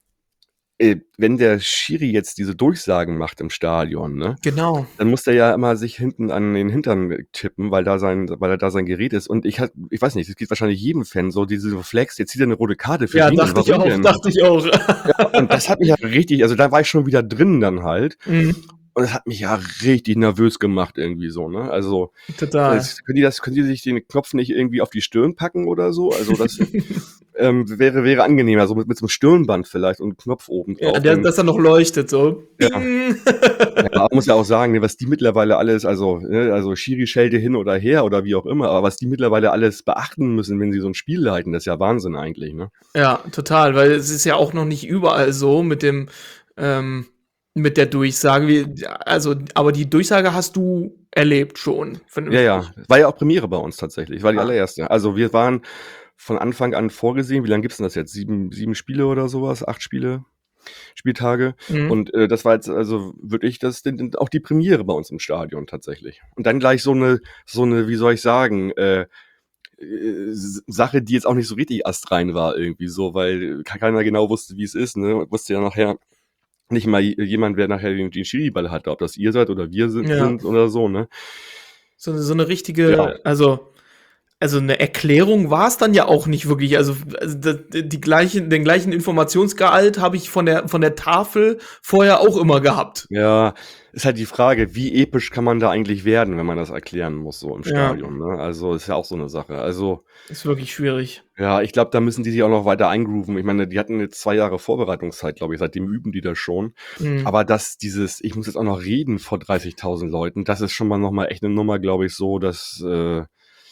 äh, wenn der Schiri jetzt diese Durchsagen macht im Stadion, ne? Genau. Dann muss der ja immer sich hinten an den Hintern tippen, weil da sein, weil er da sein Gerät ist. Und ich hat, ich weiß nicht, das geht wahrscheinlich jedem Fan so, diese Reflex, jetzt zieht er eine rote Karte für Ja, wen dachte denn? ich Warum auch, denn? dachte ich auch. Und das hat mich ja richtig, also da war ich schon wieder drin dann halt. Mhm, Und das hat mich ja richtig nervös gemacht irgendwie so, ne? Also, total. das, können die das, können die sich den Knopf nicht irgendwie auf die Stirn packen oder so? Also das ähm, wäre, wäre angenehmer, so mit, mit so einem Stirnband vielleicht und einem Knopf oben drauf. Ja, der, Dann- dass er noch leuchtet, so. Ja. Bing. Ja, man muss ja auch sagen, ne, was die mittlerweile alles, also, ne, also Schiri-Schelte hin oder her oder wie auch immer, aber was die mittlerweile alles beachten müssen, wenn sie so ein Spiel leiten, das ist ja Wahnsinn eigentlich, ne? Ja, total, weil es ist ja auch noch nicht überall so mit dem, ähm, mit der Durchsage. Wie, also, aber die Durchsage hast du erlebt schon. Ja, vernünftig. ja. War ja auch Premiere bei uns tatsächlich. War die Ah. allererste. Also wir waren von Anfang an vorgesehen. Wie lange gibt's denn das jetzt? Sieben, sieben Spiele oder sowas? Acht Spiele? Spieltage. Mhm. Und äh, das war jetzt also wirklich das denn, auch die Premiere bei uns im Stadion tatsächlich. Und dann gleich so eine, so eine, wie soll ich sagen, äh, äh, Sache, die jetzt auch nicht so richtig astrein war irgendwie so, weil keiner genau wusste, wie es ist. Ne? Wusste ja nachher nicht mal jemand, wer nachher den, den Schiri-Ball hatte, ob das ihr seid oder wir sind, Ja. sind oder so. Ne? So, so eine richtige, Ja. also, also eine Erklärung war es dann ja auch nicht wirklich. Also, also das, die gleichen, den gleichen Informationsgehalt habe ich von der, von der Tafel vorher auch immer gehabt. Ja, ist halt die Frage, wie episch kann man da eigentlich werden, wenn man das erklären muss, so im Ja. Stadion. Ne? Also ist ja auch so eine Sache. Also Ist wirklich schwierig. ja, ich glaube, da müssen die sich auch noch weiter eingrooven. Ich meine, die hatten jetzt zwei Jahre Vorbereitungszeit, glaube ich, seitdem üben die das schon. Mhm. Aber dass dieses, ich muss jetzt auch noch reden vor dreißigtausend Leuten, das ist schon mal nochmal echt eine Nummer, glaube ich, so, dass äh,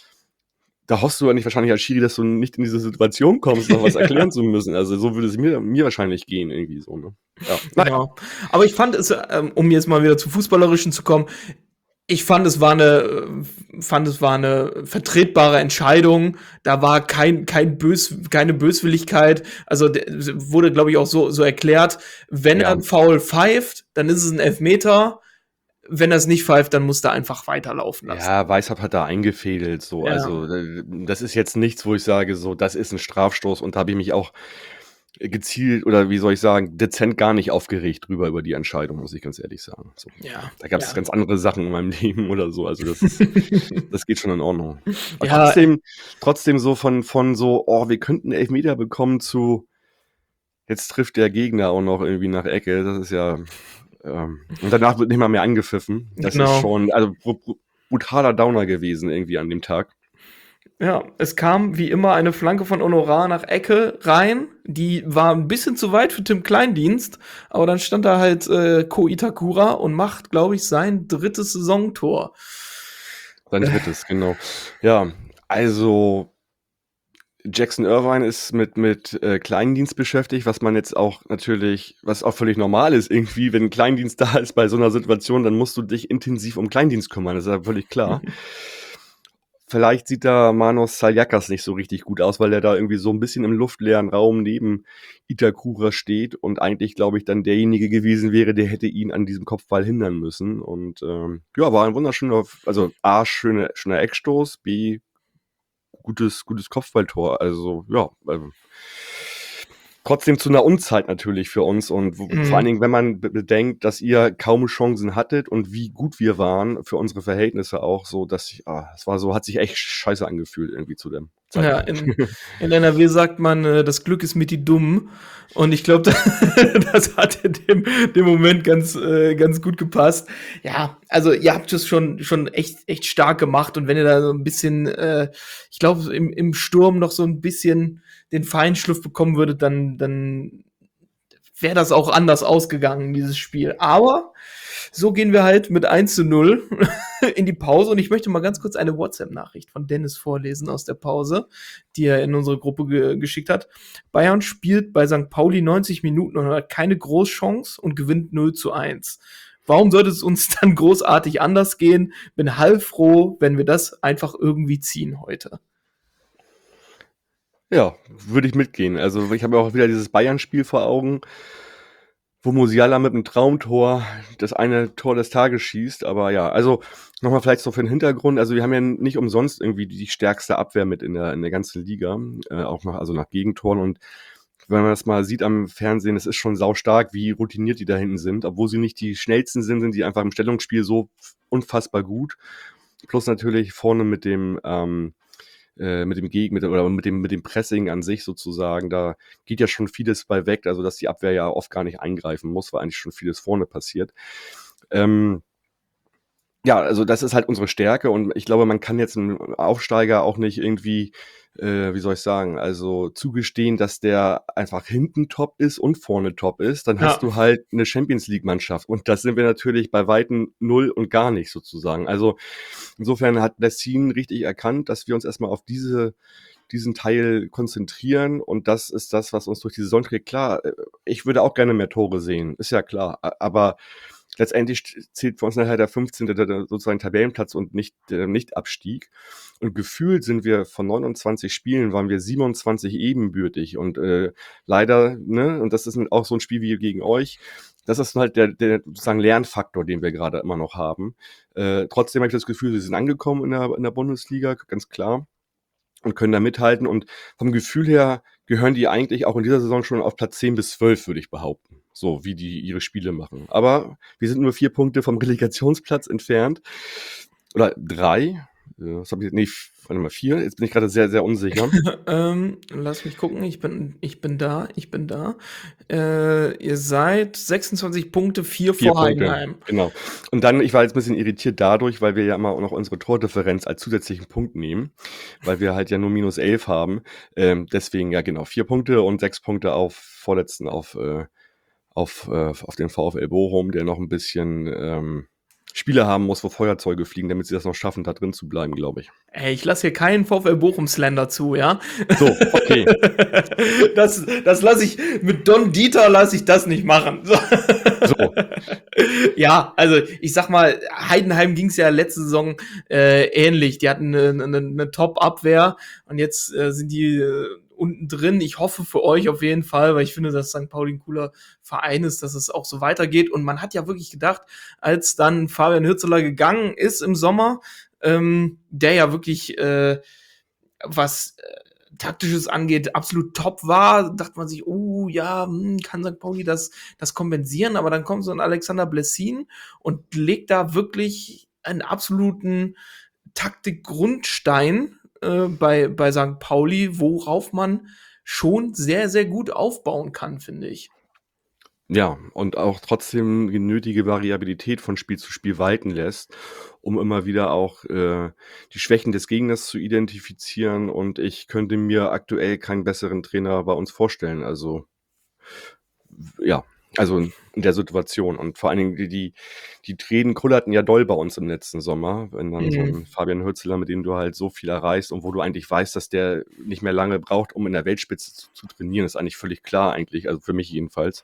da hoffst du ja nicht wahrscheinlich als Schiri, dass du nicht in diese Situation kommst, noch was erklären zu müssen. Also so würde es mir, mir wahrscheinlich gehen, irgendwie so. Ne? Ja. Naja. Genau. Aber ich fand es, ähm, um jetzt mal wieder zu Fußballerischen zu kommen, Ich fand, es war eine, fand, es war eine vertretbare Entscheidung. Da war kein, kein Bös, keine Böswilligkeit. Also der, wurde, glaube ich, auch so, so erklärt, wenn er Ja. ein Foul pfeift, dann ist es ein Elfmeter. Wenn er es nicht pfeift, dann muss er einfach weiterlaufen lassen. Ja, Weishaupt hat da eingefädelt, so. Ja. Also, äh, das ist jetzt nichts, wo ich sage, so, das ist ein Strafstoß, und da habe ich mich auch gezielt oder wie soll ich sagen, dezent gar nicht aufgeregt drüber über die Entscheidung, muss ich ganz ehrlich sagen. So. Ja. Da gab es ja. ganz andere Sachen in meinem Leben oder so. Also das ist, das geht schon in Ordnung. Aber Ja. trotzdem, trotzdem so von, von so, oh, wir könnten Elfmeter bekommen zu, jetzt trifft der Gegner auch noch irgendwie nach Ecke. Das ist ja, ähm, und danach wird nicht mal mehr angepfiffen. Das Genau. ist schon, also br- br- brutaler Downer gewesen irgendwie an dem Tag. Ja, es kam wie immer eine Flanke von Honorar nach Ecke rein. Die war ein bisschen zu weit für Tim Kleindienst, aber dann stand da halt äh, Ko Itakura und macht, glaube ich, sein drittes Saisontor. Sein drittes, genau. Ja, also Jackson Irvine ist mit, mit äh, Kleindienst beschäftigt, was man jetzt auch natürlich, was auch völlig normal ist irgendwie, wenn ein Kleindienst da ist bei so einer Situation, dann musst du dich intensiv um Kleindienst kümmern, das ist ja völlig klar. Vielleicht sieht da Manos Saliakas nicht so richtig gut aus, weil er da irgendwie so ein bisschen im luftleeren Raum neben Itakura steht und eigentlich, glaube ich, dann derjenige gewesen wäre, der hätte ihn an diesem Kopfball hindern müssen. Und ähm, ja, war ein wunderschöner, also A, schöner, schöner Eckstoß, B, gutes, gutes Kopfballtor. Also ja, also, trotzdem zu einer Unzeit natürlich für uns und wo, Mhm. vor allen Dingen, wenn man be- bedenkt, dass ihr kaum Chancen hattet und wie gut wir waren für unsere Verhältnisse auch, so dass ich, ah, es war so, hat sich echt scheiße angefühlt irgendwie zu dem Ja, Zeitpunkt. in, in N R W sagt man, äh, das Glück ist mit die Dummen. Und ich glaube, das hat in dem, dem Moment ganz, äh, ganz gut gepasst. Ja, also ihr habt es schon, schon echt, echt stark gemacht. Und wenn ihr da so ein bisschen, äh, ich glaube, im, im Sturm noch so ein bisschen den Feinschliff bekommen würdet, dann, dann wäre das auch anders ausgegangen, dieses Spiel. Aber so gehen wir halt mit eins zu null in die Pause. Und ich möchte mal ganz kurz eine WhatsApp-Nachricht von Dennis vorlesen aus der Pause, die er in unsere Gruppe ge geschickt hat. Bayern spielt bei Sankt Pauli neunzig Minuten und hat keine Großchance und gewinnt null zu eins. Warum sollte es uns dann großartig anders gehen? Bin heilfroh, wenn wir das einfach irgendwie ziehen heute. Ja, würde ich mitgehen. Also ich habe auch wieder dieses Bayern-Spiel vor Augen, wo Musiala mit einem Traumtor das eine Tor des Tages schießt. Aber ja, also nochmal vielleicht so für den Hintergrund. Also wir haben ja nicht umsonst irgendwie die stärkste Abwehr mit in der, in der ganzen Liga, äh, auch nach, also nach Gegentoren. Und wenn man das mal sieht am Fernsehen, es ist schon saustark, wie routiniert die da hinten sind. Obwohl sie nicht die schnellsten sind, sind die einfach im Stellungsspiel so unfassbar gut. Plus natürlich vorne mit dem ähm, äh, mit dem Geg mit, oder mit dem mit dem Pressing an sich sozusagen, da geht ja schon vieles bei weg, also dass die Abwehr ja oft gar nicht eingreifen muss, weil eigentlich schon vieles vorne passiert. Ähm, ja, also das ist halt unsere Stärke und ich glaube, man kann jetzt einem Aufsteiger auch nicht irgendwie, äh, wie soll ich sagen, also zugestehen, dass der einfach hinten top ist und vorne top ist. Dann hast Ja. du halt eine Champions-League-Mannschaft und das sind wir natürlich bei Weitem null und gar nicht sozusagen. Also insofern hat Lessin richtig erkannt, dass wir uns erstmal auf diese diesen Teil konzentrieren und das ist das, was uns durch die Saison trägt. Klar, äh, ich würde auch gerne mehr Tore sehen, ist ja klar, a- aber letztendlich zählt für uns nachher der fünfzehnte der- der sozusagen Tabellenplatz und nicht der Nicht-Abstieg. Und gefühlt sind wir von neunundzwanzig Spielen, waren wir siebenundzwanzig ebenbürtig und äh, leider, ne, und das ist auch so ein Spiel wie gegen euch, das ist halt der, der sozusagen Lernfaktor, den wir gerade immer noch haben. Äh, trotzdem habe ich das Gefühl, wir sind angekommen in der, in der Bundesliga, ganz klar, und können da mithalten. Und vom Gefühl her gehören die eigentlich auch in dieser Saison schon auf Platz zehn bis zwölf, würde ich behaupten. So, wie die ihre Spiele machen. Aber wir sind nur vier Punkte vom Relegationsplatz entfernt. Oder drei. Äh, Was habe ich? Nee, f- warte mal, vier. Jetzt bin ich gerade sehr, sehr unsicher. ähm, lass mich gucken, ich bin, ich bin da, ich bin da. Äh, ihr seid sechsundzwanzig Punkte, vier Vier vor Punkte, Heidenheim. genau. Und dann, ich war jetzt ein bisschen irritiert dadurch, weil wir ja immer auch noch unsere Tordifferenz als zusätzlichen Punkt nehmen, weil wir halt ja nur minus elf haben. Ähm, deswegen, ja genau, vier Punkte und sechs Punkte auf vorletzten, auf, äh, auf, äh, auf den VfL Bochum, der noch ein bisschen, ähm, Spiele haben muss, wo Feuerzeuge fliegen, damit sie das noch schaffen, da drin zu bleiben, glaube ich. Ey, ich lasse hier keinen VfL Bochum-Slender zu, ja? So, okay. Das, das lasse ich, mit Don Dieter lasse ich das nicht machen. So. So. Ja, also ich sag mal, Heidenheim ging es ja letzte Saison äh, ähnlich. Die hatten eine, eine, eine Top-Abwehr und jetzt äh, sind die äh, unten drin. Ich hoffe für euch auf jeden Fall, weil ich finde, dass Sankt Pauli ein cooler Verein ist, dass es auch so weitergeht. Und man hat ja wirklich gedacht, als dann Fabian Hürzeler gegangen ist im Sommer, ähm, der ja wirklich, äh, was äh, Taktisches angeht, absolut top war, dachte man sich, oh ja, hm, kann Sankt Pauli das, das kompensieren? Aber dann kommt so ein Alexander Blessin und legt da wirklich einen absoluten Taktikgrundstein äh, bei, bei Sankt Pauli, worauf man schon sehr, sehr gut aufbauen kann, finde ich. Ja, und auch trotzdem die nötige Variabilität von Spiel zu Spiel walten lässt, um immer wieder auch äh, die Schwächen des Gegners zu identifizieren. Und ich könnte mir aktuell keinen besseren Trainer bei uns vorstellen. Also ja, also in in der Situation. Und vor allen Dingen die, die, die Tränen kullerten ja doll bei uns im letzten Sommer, wenn dann so Mhm. ein Fabian Hürzeler, mit dem du halt so viel erreichst und wo du eigentlich weißt, dass der nicht mehr lange braucht, um in der Weltspitze zu, zu trainieren, ist eigentlich völlig klar eigentlich, also für mich jedenfalls.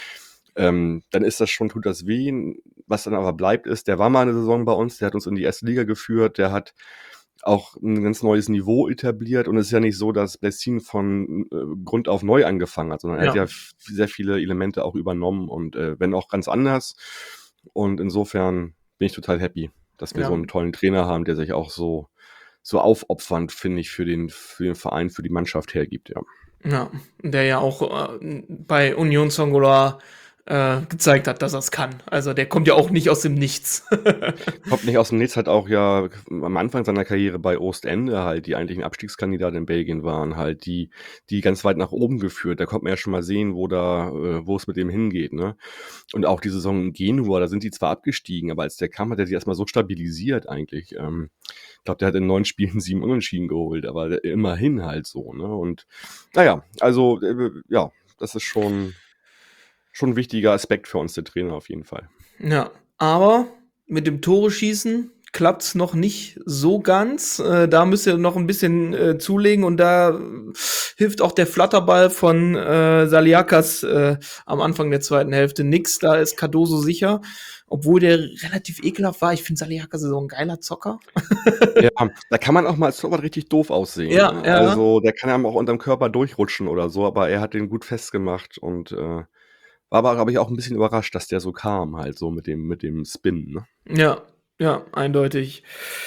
Ähm, dann ist das schon, tut das weh. Was dann aber bleibt ist, der war mal eine Saison bei uns, der hat uns in die erste Liga geführt, der hat auch ein ganz neues Niveau etabliert und es ist ja nicht so, dass Blessin von äh, Grund auf neu angefangen hat, sondern er hat Ja. ja f- sehr viele Elemente auch übernommen und äh, wenn auch ganz anders. Und insofern bin ich total happy, dass wir Ja. so einen tollen Trainer haben, der sich auch so, so aufopfernd, finde ich, für den, für den Verein, für die Mannschaft hergibt, ja. Ja, der ja auch äh, bei Union Songola äh, gezeigt hat, dass er es kann. Also der kommt ja auch nicht aus dem Nichts. Kommt nicht aus dem Nichts, hat auch ja am Anfang seiner Karriere bei Oostende halt, die eigentlich ein Abstiegskandidat in Belgien waren, halt, die, die ganz weit nach oben geführt. Da konnte man ja schon mal sehen, wo da, äh, wo es mit dem hingeht, ne? Und auch die Saison in Genua, da sind die zwar abgestiegen, aber als der kam, hat er sich erstmal so stabilisiert eigentlich. Ähm, ich glaube, der hat in neun Spielen sieben Unentschieden geholt, aber immerhin halt so, ne? Und naja, also, äh, ja, das ist schon, schon ein wichtiger Aspekt für uns, der Trainer auf jeden Fall. Ja, aber mit dem Tore schießen klappt's noch nicht so ganz. Äh, da müsst ihr noch ein bisschen äh, zulegen und da äh, hilft auch der Flatterball von äh, Saliakas äh, am Anfang der zweiten Hälfte nix. Da ist Cardoso sicher, obwohl der relativ ekelhaft war. Ich finde Saliakas so ein geiler Zocker. Ja, da kann man auch mal als Torwart richtig doof aussehen. Ja, Ne? ja. Also der kann einem auch unterm Körper durchrutschen oder so, aber er hat den gut festgemacht und äh, war aber, glaube ich, auch ein bisschen überrascht, dass der so kam, halt so mit dem, mit dem Spin. Ne? Ja, ja, eindeutig.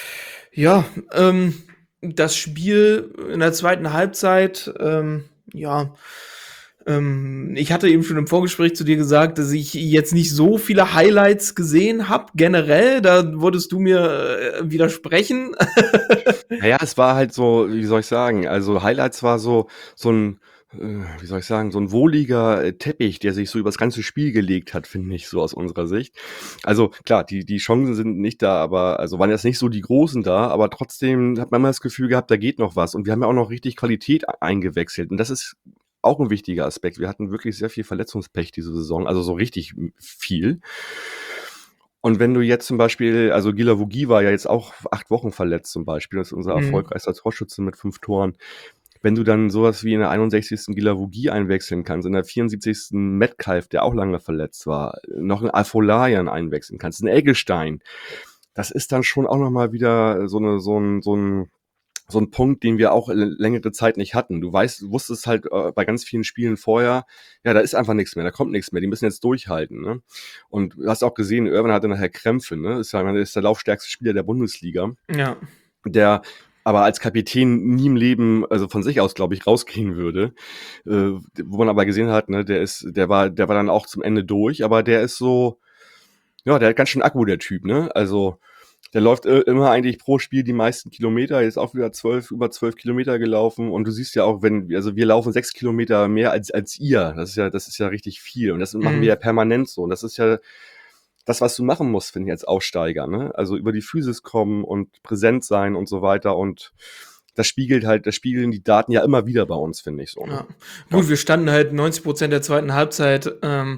Ja, ähm, das Spiel in der zweiten Halbzeit, ähm, ja, ähm, ich hatte eben schon im Vorgespräch zu dir gesagt, dass ich jetzt nicht so viele Highlights gesehen habe, generell. Da würdest du mir äh, widersprechen. Naja, es war halt so, wie soll ich sagen, also Highlights war so, so ein, äh, wie soll ich sagen, so ein wohliger äh, Teppich, der sich so übers ganze Spiel gelegt hat, finde ich, so aus unserer Sicht. Also klar, die, die Chancen sind nicht da, aber, also waren jetzt nicht so die großen da, aber trotzdem hat man immer das Gefühl gehabt, da geht noch was. Und wir haben ja auch noch richtig Qualität e- eingewechselt. Und das ist auch ein wichtiger Aspekt. Wir hatten wirklich sehr viel Verletzungspech diese Saison, also so richtig viel. Und wenn du jetzt zum Beispiel, also Guilavogui war ja jetzt auch acht Wochen verletzt zum Beispiel, das ist unser Mhm. erfolgreichster Torschütze mit fünf Toren. Wenn du dann sowas wie in der einundsechzigsten Guilavogui einwechseln kannst, in der vierundsiebzigsten Metcalf, der auch lange verletzt war, noch einen Afolayan einwechseln kannst, einen Eggestein, das ist dann schon auch nochmal wieder so eine, so ein, so ein, so ein Punkt, den wir auch l- längere Zeit nicht hatten. Du weißt, du wusstest halt äh, bei ganz vielen Spielen vorher, ja, da ist einfach nichts mehr, da kommt nichts mehr, die müssen jetzt durchhalten, ne? Und du hast auch gesehen, Irvin hatte nachher Krämpfe, ne? Ist ja, ich meine, der ist der laufstärkste Spieler der Bundesliga, Ja, der aber als Kapitän nie im Leben, also von sich aus, glaube ich, rausgehen würde. Äh, wo man aber gesehen hat, ne, der ist, der war, der war dann auch zum Ende durch, aber der ist so, ja, der hat ganz schön Akku, der Typ, ne? Also, der läuft äh, immer eigentlich pro Spiel die meisten Kilometer, jetzt auch wieder zwölf, über zwölf Kilometer gelaufen und du siehst ja auch, wenn, also wir laufen sechs Kilometer mehr als, als ihr. Das ist ja, das ist ja richtig viel und das machen Mhm. wir ja permanent so und das ist ja das, was du machen musst, finde ich, als Aussteiger, ne? Also über die Physis kommen und präsent sein und so weiter und das spiegelt halt, das spiegeln die Daten ja immer wieder bei uns, finde ich so, ne? ja. Gut, wir standen halt neunzig Prozent der zweiten Halbzeit ähm,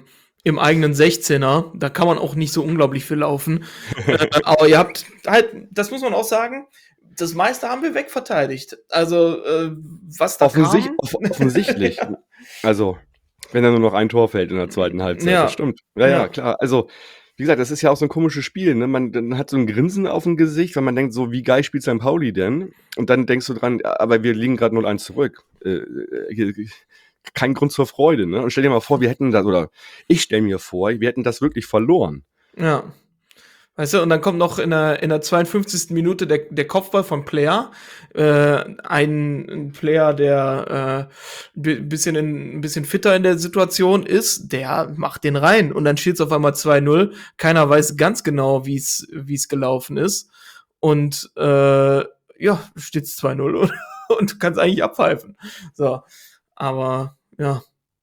im eigenen sechzehner. Da kann man auch nicht so unglaublich viel laufen. äh, aber ihr habt halt, das muss man auch sagen, das meiste haben wir wegverteidigt. Also, äh, was da Offensich kam. off offensichtlich. Also, wenn da nur noch ein Tor fällt in der zweiten Halbzeit, Ja. das stimmt. Ja, ja, Ja. klar. Also, wie gesagt, das ist ja auch so ein komisches Spiel, ne? Man man hat so ein Grinsen auf dem Gesicht, weil man denkt so: „Wie geil spielt Sankt Pauli denn?“ Und dann denkst du dran: „Ja, aber wir liegen gerade null eins zurück.“ Äh, äh, kein Grund zur Freude, ne? Und stell dir mal vor, wir hätten das oder ich stelle mir vor, wir hätten das wirklich verloren. Ja. Weißt du, und dann kommt noch in der, in der zweiundfünfzigsten Minute der, der Kopfball von Player. Äh, ein, ein Player, der äh, ein bisschen, in, ein bisschen fitter in der Situation ist, der macht den rein. Und dann steht es auf einmal zwei null. Keiner weiß ganz genau, wie es wie es gelaufen ist. Und äh, ja, steht es zwei null und, und du kannst eigentlich abpfeifen. So, aber ja.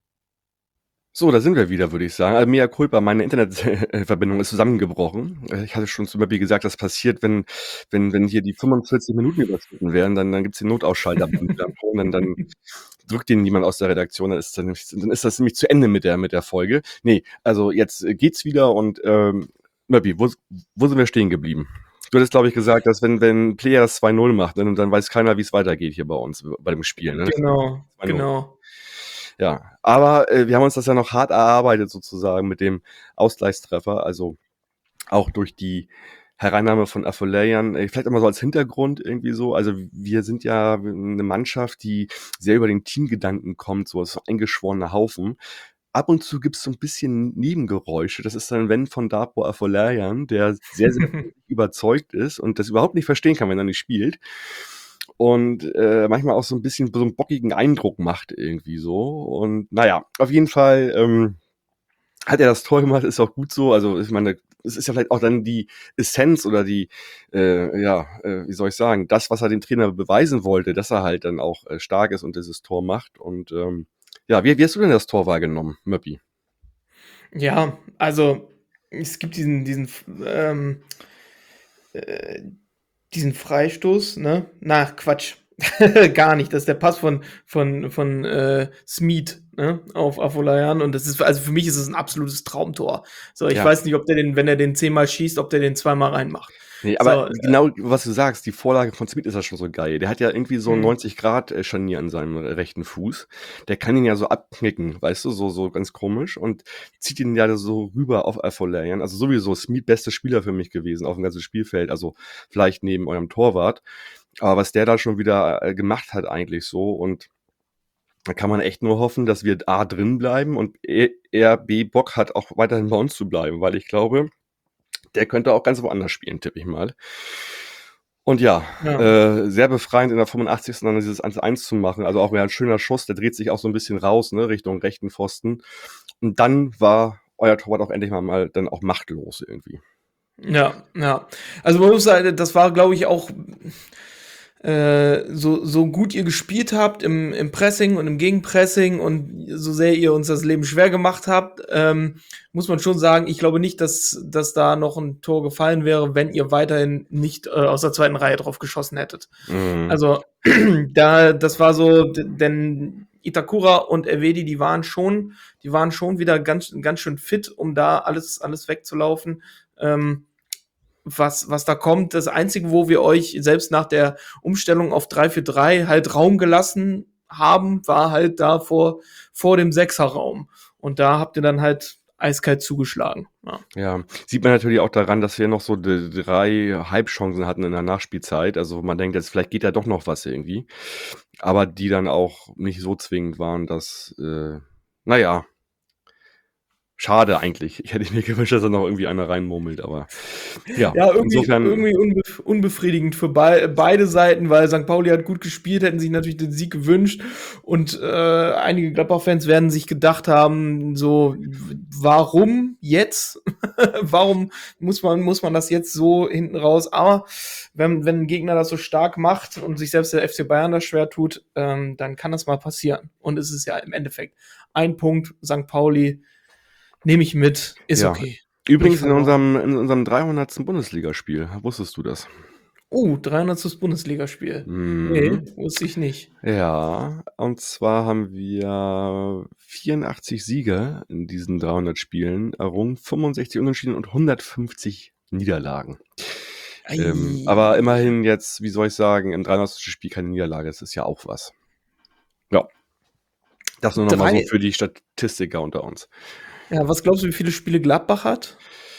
So, da sind wir wieder, würde ich sagen. Also, mea culpa, meine Internetverbindung ist zusammengebrochen. Äh, ich hatte schon zu Möppi gesagt, das passiert, wenn wenn wenn hier die fünfundvierzig Minuten überschritten werden, dann dann gibt's den Notausschalter beim beim Ton, dann dann drückt den niemand aus der Redaktion, dann ist dann nämlich dann ist das nämlich zu Ende mit der mit der Folge. Ne, also jetzt äh, geht's wieder und, ähm, Möppi, wo wo sind wir stehen geblieben? Du hattest, glaube ich, gesagt, dass wenn wenn Player das zwei null macht, dann dann weiß keiner, wie's weitergeht hier bei uns bei dem Spiel, ne? Genau, zwei null. genau. Ja, aber äh, wir haben uns das ja noch hart erarbeitet sozusagen mit dem Ausgleichstreffer, also auch durch die Hereinnahme von Afolayan. Äh, vielleicht auch mal so als Hintergrund irgendwie so. Also wir sind ja eine Mannschaft, die sehr über den Teamgedanken kommt, so als eingeschworener Haufen. Ab und zu gibt's so ein bisschen Nebengeräusche. Das ist dann wenn von Dapo Afolayan, der sehr, sehr überzeugt ist und das überhaupt nicht verstehen kann, wenn er nicht spielt. Und äh, manchmal auch so ein bisschen so einen bockigen Eindruck macht irgendwie so. Und naja, auf jeden Fall ähm, hat er das Tor gemacht, ist auch gut so. Also ich meine, es ist ja vielleicht auch dann die Essenz oder die, äh, ja, äh, wie soll ich sagen, das, was er dem Trainer beweisen wollte, dass er halt dann auch äh, stark ist und dieses Tor macht. Und ähm, ja, wie, wie hast du denn das Tor wahrgenommen, Möppi? Ja, also es gibt diesen, diesen, ähm, äh, diesen Freistoß, ne? Na, Quatsch. Gar nicht. Das ist der Pass von, von, von äh, Smeed, ne? Auf Afolayan. Und das ist, also für mich ist es ein absolutes Traumtor. So, ich Ja. weiß nicht, ob der den, wenn er den zehnmal schießt, ob der den zweimal reinmacht. Nee, aber So, genau, was du sagst, die Vorlage von Smith ist ja schon so geil. Der hat ja irgendwie so 'n Mhm. neunzig Grad äh, Scharnier an seinem rechten Fuß. Der kann ihn ja so abknicken, weißt du, so so ganz komisch und zieht ihn ja so rüber auf Afolayan. Also sowieso Smith bester Spieler für mich gewesen auf'm ganzen Spielfeld, also vielleicht neben eurem Torwart. Aber was der da schon wieder äh, gemacht hat eigentlich so und da kann man echt nur hoffen, dass wir A drin bleiben und e er B Bock hat, auch weiterhin bei uns zu bleiben, weil ich glaube, der könnte auch ganz woanders spielen, tippe ich mal. Und ja, Ja. äh, sehr befreiend in der fünfundachtzigsten dann dieses eins eins zu machen. Also auch wieder ein schöner Schuss, der dreht sich auch so ein bisschen raus, ne, Richtung rechten Pfosten. Und dann war euer Torwart auch endlich mal, mal dann auch machtlos irgendwie. Ja, ja. Also man muss sagen, das war, glaube ich, auch äh, so, so gut ihr gespielt habt im, im Pressing und im Gegenpressing und so sehr ihr uns das Leben schwer gemacht habt, ähm, muss man schon sagen, ich glaube nicht, dass, dass da noch ein Tor gefallen wäre, wenn ihr weiterhin nicht äh, aus der zweiten Reihe drauf geschossen hättet. Mhm. Also da, das war so, d- denn Itakura und Ervedi, die waren schon, die waren schon wieder ganz, ganz schön fit, um da alles, alles wegzulaufen. Ähm, was, was da kommt. Das Einzige, wo wir euch selbst nach der Umstellung auf drei vier drei halt Raum gelassen haben, war halt da vor, vor dem Sechserraum. Und da habt ihr dann halt eiskalt zugeschlagen. Ja. Ja, sieht man natürlich auch daran, dass wir noch so d drei Halbchancen hatten in der Nachspielzeit. Also, man denkt jetzt, vielleicht geht ja doch noch was irgendwie. Aber die dann auch nicht so zwingend waren, dass, äh, na ja, schade eigentlich. Ich hätte mir gewünscht, dass da noch irgendwie einer reinmurmelt, aber ja, Ja, irgendwie, insofern irgendwie unbef unbefriedigend für bei, beide Seiten, weil Sankt Pauli hat gut gespielt, hätten sich natürlich den Sieg gewünscht und äh, einige Gladbach-Fans werden sich gedacht haben, so, w- warum jetzt? Warum muss man, muss man das jetzt so hinten raus? Aber wenn, wenn ein Gegner das so stark macht und sich selbst der F C Bayern das schwer tut, ähm, dann kann das mal passieren. Und es ist ja im Endeffekt ein Punkt, Sankt Pauli, nehme ich mit, ist ja. okay. Übrigens Nicht in verloren. unserem in unserem dreihundertsten Bundesligaspiel. Wusstest du das? Oh, dreihundertstes Bundesligaspiel. Ne, Mhm. wusste ich nicht. Ja, und zwar haben wir vierundachtzig Siege in diesen dreihundert Spielen errungen, fünfundsechzig Unentschieden und hundertfünfzig Niederlagen. Ähm, aber Ei. immerhin jetzt, wie soll ich sagen, im dreihundertsten Spiel keine Niederlage, das ist ja auch was. Ja. Das nur noch mal so Drei für die Statistiker unter uns. Ja, was glaubst du, wie viele Spiele Gladbach hat?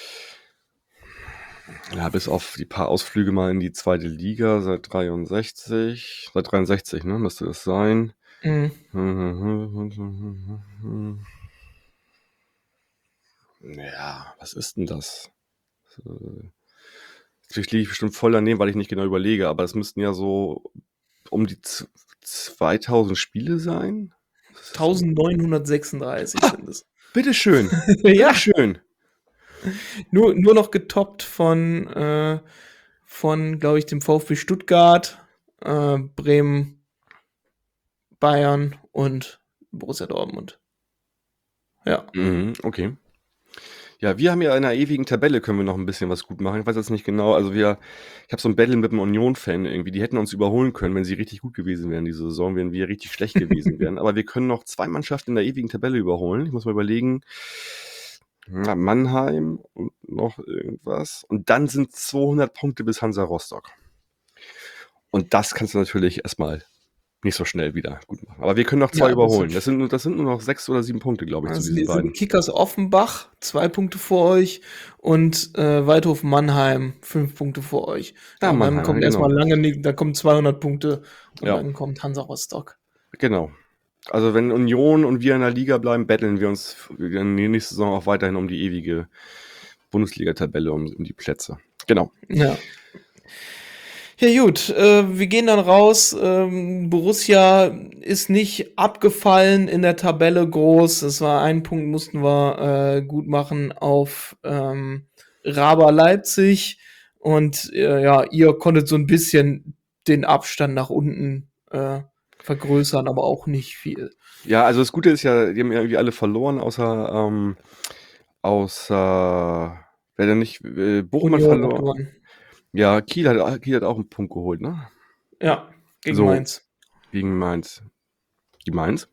Ja, bis auf die paar Ausflüge mal in die zweite Liga seit dreiundsechzig seit dreiundsechzig, ne, müsste das sein. Mhm. Ja, was ist denn das? Äh, jetzt liege ich bestimmt voll daneben, weil ich nicht genau überlege, aber es müssten ja so um die z zweitausend Spiele sein? tausendneunhundertsechsunddreißig Ah, sind es. bitteschön, Ja. bitteschön. Nur nur noch getoppt von, äh von, glaube ich, dem VfB Stuttgart, äh, Bremen Bayern und Borussia Dortmund. Ja. Mhm, okay. Ja, wir haben ja in 'ner ewigen Tabelle können wir noch 'n bisschen was gut machen. Ich weiß jetzt nicht genau, also wir ich habe so 'n Battle mit 'nem Union-Fan irgendwie. Die hätten uns überholen können, wenn sie richtig gut gewesen wären diese Saison, wenn wir richtig schlecht gewesen wären. Aber wir können noch zwei Mannschaften in der ewigen Tabelle überholen. Ich muss mal überlegen. Ja, Mannheim und noch irgendwas. Und dann sind's zweihundert Punkte bis Hansa Rostock. Und das kannst du natürlich erst mal nicht so schnell wieder gut machen. Aber wir können noch zwei Ja, das überholen. ist Das sind nur das sind nur noch sechs oder sieben Punkte, glaube ich, zu Das diesen sind beiden. Kickers Offenbach zwei Punkte vor euch und, äh, Waldhof Mannheim fünf Punkte vor euch. Ja, Ja, und dann Mannheim, kommt ja, erst mal genau. lange ni da kommen zweihundert Punkte und Ja. dann kommt Hansa Rostock. Genau. Also, wenn Union und wir in der Liga bleiben, battlen wir uns f in die nächste Saison auch weiterhin um die ewige Bundesliga-Tabelle, um um die Plätze. Genau. Ja. Ja gut, äh, wir gehen dann raus. Ähm, Borussia ist nicht abgefallen in der Tabelle groß. Es war ein Punkt mussten wir, äh, gut machen auf, ähm, Raba Leipzig und, äh, ja, ihr konntet so 'n bisschen den Abstand nach unten, äh, vergrößern, aber auch nicht viel. Ja, also das Gute ist ja, die haben ja irgendwie alle verloren, außer, ähm außer wer denn nicht? Äh, Bochum hat Union hat verlor gewonnen. Ja, Kiel hat a Kiel hat auch 'n Punkt geholt, ne? Ja, gegen So, Mainz. gegen Mainz. Gegen Mainz?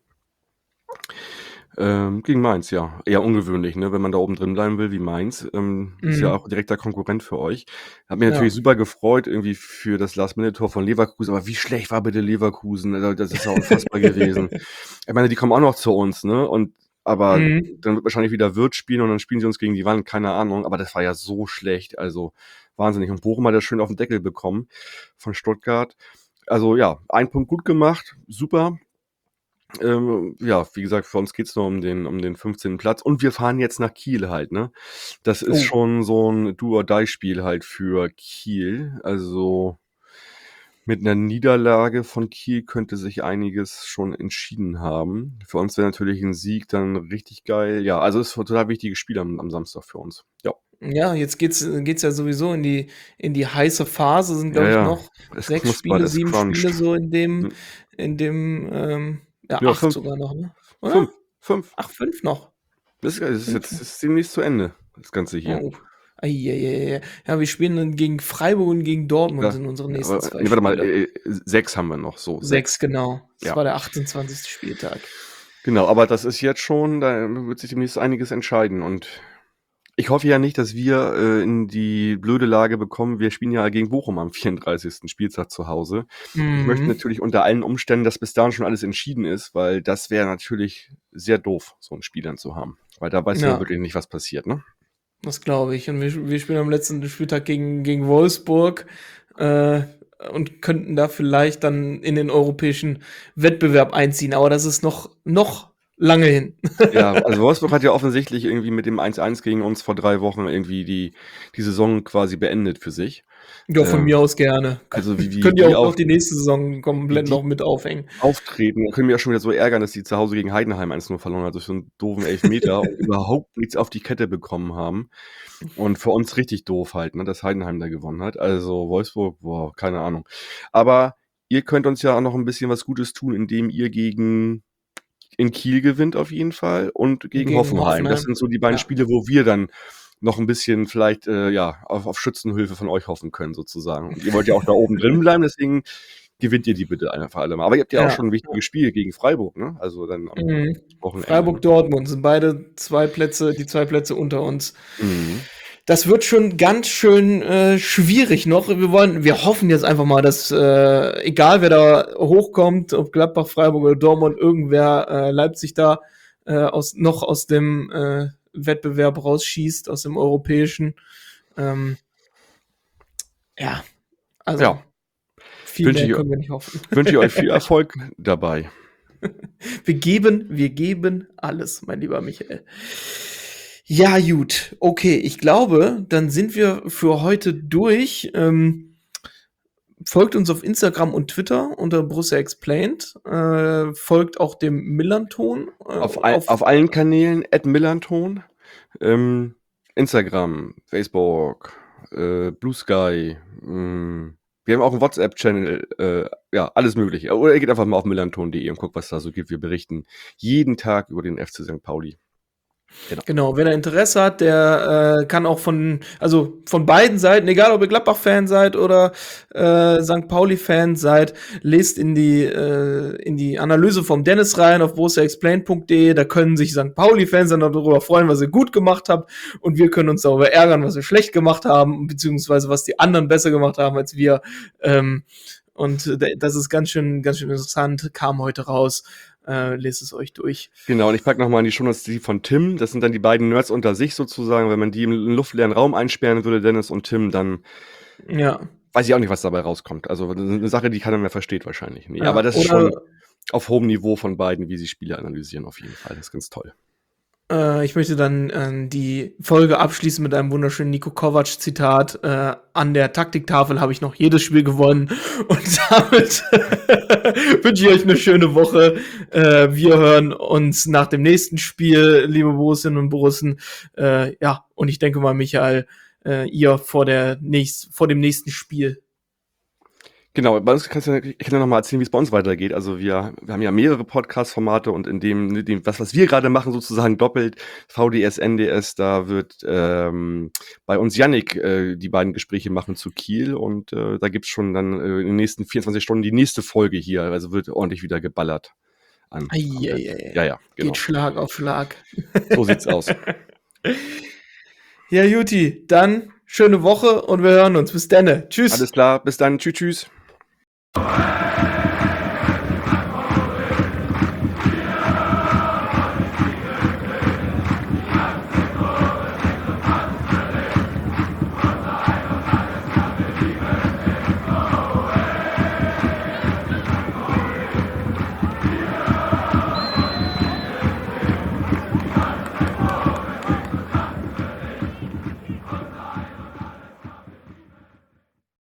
Ähm, gegen Mainz, ja. Eher ungewöhnlich, ne, wenn man da oben drin bleiben will wie Mainz. Ähm, ist ja Mhm. auch direkter Konkurrent für euch. Hat mich Ja. natürlich super gefreut irgendwie für das Last-Minute-Tor von Leverkusen, aber wie schlecht war bitte Leverkusen? Also, das ist ja unfassbar gewesen. Ich meine, die kommen auch noch zu uns, ne? Und aber Mhm. dann wird wahrscheinlich wieder Wirtz spielen und dann spielen sie uns gegen die Wand, keine Ahnung, aber das war ja so schlecht, also wahnsinnig. Und Bochum hat das schön auf 'n Deckel bekommen von Stuttgart. Also ja, ein Punkt gut gemacht, super. Ähm, ja, wie gesagt, für uns geht's nur um den um den fünfzehnten Platz und wir fahren jetzt nach Kiel halt, ne? Das ist Oh. schon so 'n Do-or-die-Spiel halt für Kiel. Also mit 'ner Niederlage von Kiel könnte sich einiges schon entschieden haben. Für uns wäre natürlich 'n Sieg dann richtig geil. Ja, also ist 'n total wichtiges Spiel am am Samstag für uns. Ja. Ja, jetzt geht's geht's ja sowieso in die in die heiße Phase. Sind, Ja, glaube ich, ja, noch es sechs knuspert, Spiele, es sieben Spiele cruncht. so in dem Hm. in dem, ähm ja, Ja, acht fünf. sogar noch, ne? Oder? fünf, fünf. Ach, fünf noch? Das ist es ist fünf jetzt noch. ist demnächst zu Ende, das Ganze hier. Oh. Ei, ei, ei, ei. Ja, wir spielen dann gegen Freiburg und gegen Dortmund Ja, sind unsere ja, nächsten aber zwei ne, warte mal, Spiele. äh, äh, sechs haben wir noch, so, sechs, sechs. genau. Das Ja. war der achtundzwanzigste Spieltag. Genau, aber das ist jetzt schon da wird sich demnächst einiges entscheiden und ich hoffe ja nicht, dass wir, äh, in die blöde Lage bekommen wir spielen ja gegen Bochum am vierunddreißigsten Spieltag zu Hause. Ich möchte Mhm. natürlich unter allen Umständen, dass bis dahin schon alles entschieden ist, weil das wäre natürlich sehr doof, so 'n Spiel dann zu haben. Weil da weißt du ja Ja. wirklich nicht, was passiert, ne? Das glaube ich. Und wir wir spielen am letzten Spieltag gegen gegen Wolfsburg, äh, und könnten da vielleicht dann in den europäischen Wettbewerb einziehen, aber das ist noch noch lange hin. Ja, also Wolfsburg hat ja offensichtlich irgendwie mit dem eins eins gegen uns vor drei Wochen irgendwie die die Saison quasi beendet für sich. Ja, von Ähm, mir aus gerne. also wie wie Können die die auch auch noch die nächste Saison wie komplett die noch mit aufhängen. auftreten, können mich auch schon wieder so ärgern, dass die zu Hause gegen Heidenheim eins null verloren hat durch so 'n doofen Elfmeter und überhaupt nichts auf die Kette bekommen haben. Und für uns richtig doof halt, ne, dass Heidenheim da gewonnen hat. Also Wolfsburg, boah, keine Ahnung. Aber ihr könnt uns ja auch noch 'n bisschen was Gutes tun, indem ihr gegen in Kiel gewinnt auf jeden Fall und gegen Gegen Hoffenheim. Das Hoffenheim, sind so die beiden ja. Spiele, wo wir dann noch ein bisschen vielleicht äh, ja auf, auf Schützenhilfe von euch hoffen können, sozusagen. Und ihr wollt ja auch da oben drin bleiben, deswegen gewinnt ihr die bitte einfach alle mal. Aber ihr habt ja, ja auch schon ein wichtiges Spiel gegen Freiburg, ne? Also dann am Mhm. Wochenende. Freiburg-Dortmund sind beide zwei Plätze, die zwei Plätze unter uns. Mhm. Das wird schon ganz schön äh, schwierig noch. Wir wollen, wir hoffen jetzt einfach mal, dass äh, egal wer da hochkommt, ob Gladbach, Freiburg oder Dortmund, irgendwer äh, Leipzig da äh, aus, noch aus dem äh, Wettbewerb rausschießt, aus dem europäischen. Ähm, ja, also Ja. viel Wünsche mehr ich- können wir nicht hoffen. Wünsche ich euch viel Erfolg dabei. Wir geben, wir geben alles, mein lieber Michael. Ja, gut. Okay, ich glaube, dann sind wir für heute durch. Ähm, folgt uns auf Instagram und Twitter unter Borussia Explained. Äh, folgt auch dem Millanton. Äh, Auf, all, auf allen Kanälen, at Millanton. Ähm, Instagram, Facebook, äh, Blue Sky. Mh. Wir haben auch einen WhatsApp-Channel. Äh, ja, alles mögliche. Oder ihr geht einfach mal auf millanton punkt de und guckt, was da so gibt. Wir berichten jeden Tag über den F C Sankt Pauli. Genau. genau, wer da Interesse hat, der äh, kann auch von, also von beiden Seiten, egal ob ihr Gladbach-Fan seid oder äh, Sankt Pauli-Fan seid, lest in die äh, in die Analyse vom Dennis rein auf borussia explained punkt de. Da können sich Sankt Pauli-Fans dann darüber freuen, was ihr gut gemacht habt, und wir können uns darüber ärgern, was wir schlecht gemacht haben, beziehungsweise was die anderen besser gemacht haben als wir. Ähm, und das ist ganz schön, ganz schön interessant, kam heute raus. Äh, lest es euch durch. Genau, und ich packe nochmal in die Shownotes die von Tim. Das sind dann die beiden Nerds unter sich sozusagen. Wenn man die im luftleeren Raum einsperren würde, Dennis und Tim, dann ja. weiß ich auch nicht, was dabei rauskommt. Also eine Sache, die keiner mehr versteht wahrscheinlich. Nee, ja, aber das ist oder, schon auf hohem Niveau von beiden, wie sie Spiele analysieren auf jeden Fall. Das ist ganz toll. Äh, ich möchte dann äh, die Folge abschließen mit einem wunderschönen Nico Kovac-Zitat. Äh, an der Taktiktafel habe ich noch jedes Spiel gewonnen. Und damit wünsche ich euch eine schöne Woche. Äh, wir hören uns nach dem nächsten Spiel, liebe Borussinnen und Borussen. Äh, ja, und ich denke mal, Michael, äh, ihr vor, der nächst, vor dem nächsten Spiel. Genau, bei uns kannst du, ich kann ja noch mal erzählen, wie es bei uns weitergeht. Also wir, wir haben ja mehrere Podcast-Formate und in dem, dem was, was wir gerade machen, sozusagen doppelt, V D S, N D S, da wird ähm, bei uns Yannick äh, die beiden Gespräche machen zu Kiel und äh, da gibt's schon dann äh, in den nächsten vierundzwanzig Stunden die nächste Folge hier. Also wird ordentlich wieder geballert an. Ei, ei, ei. Ja, ja, genau. Geht Schlag auf Schlag. So sieht's aus. Ja, Juti, dann schöne Woche und wir hören uns. Bis dann. Tschüss. Alles klar, bis dann. Tschüss, tschüss.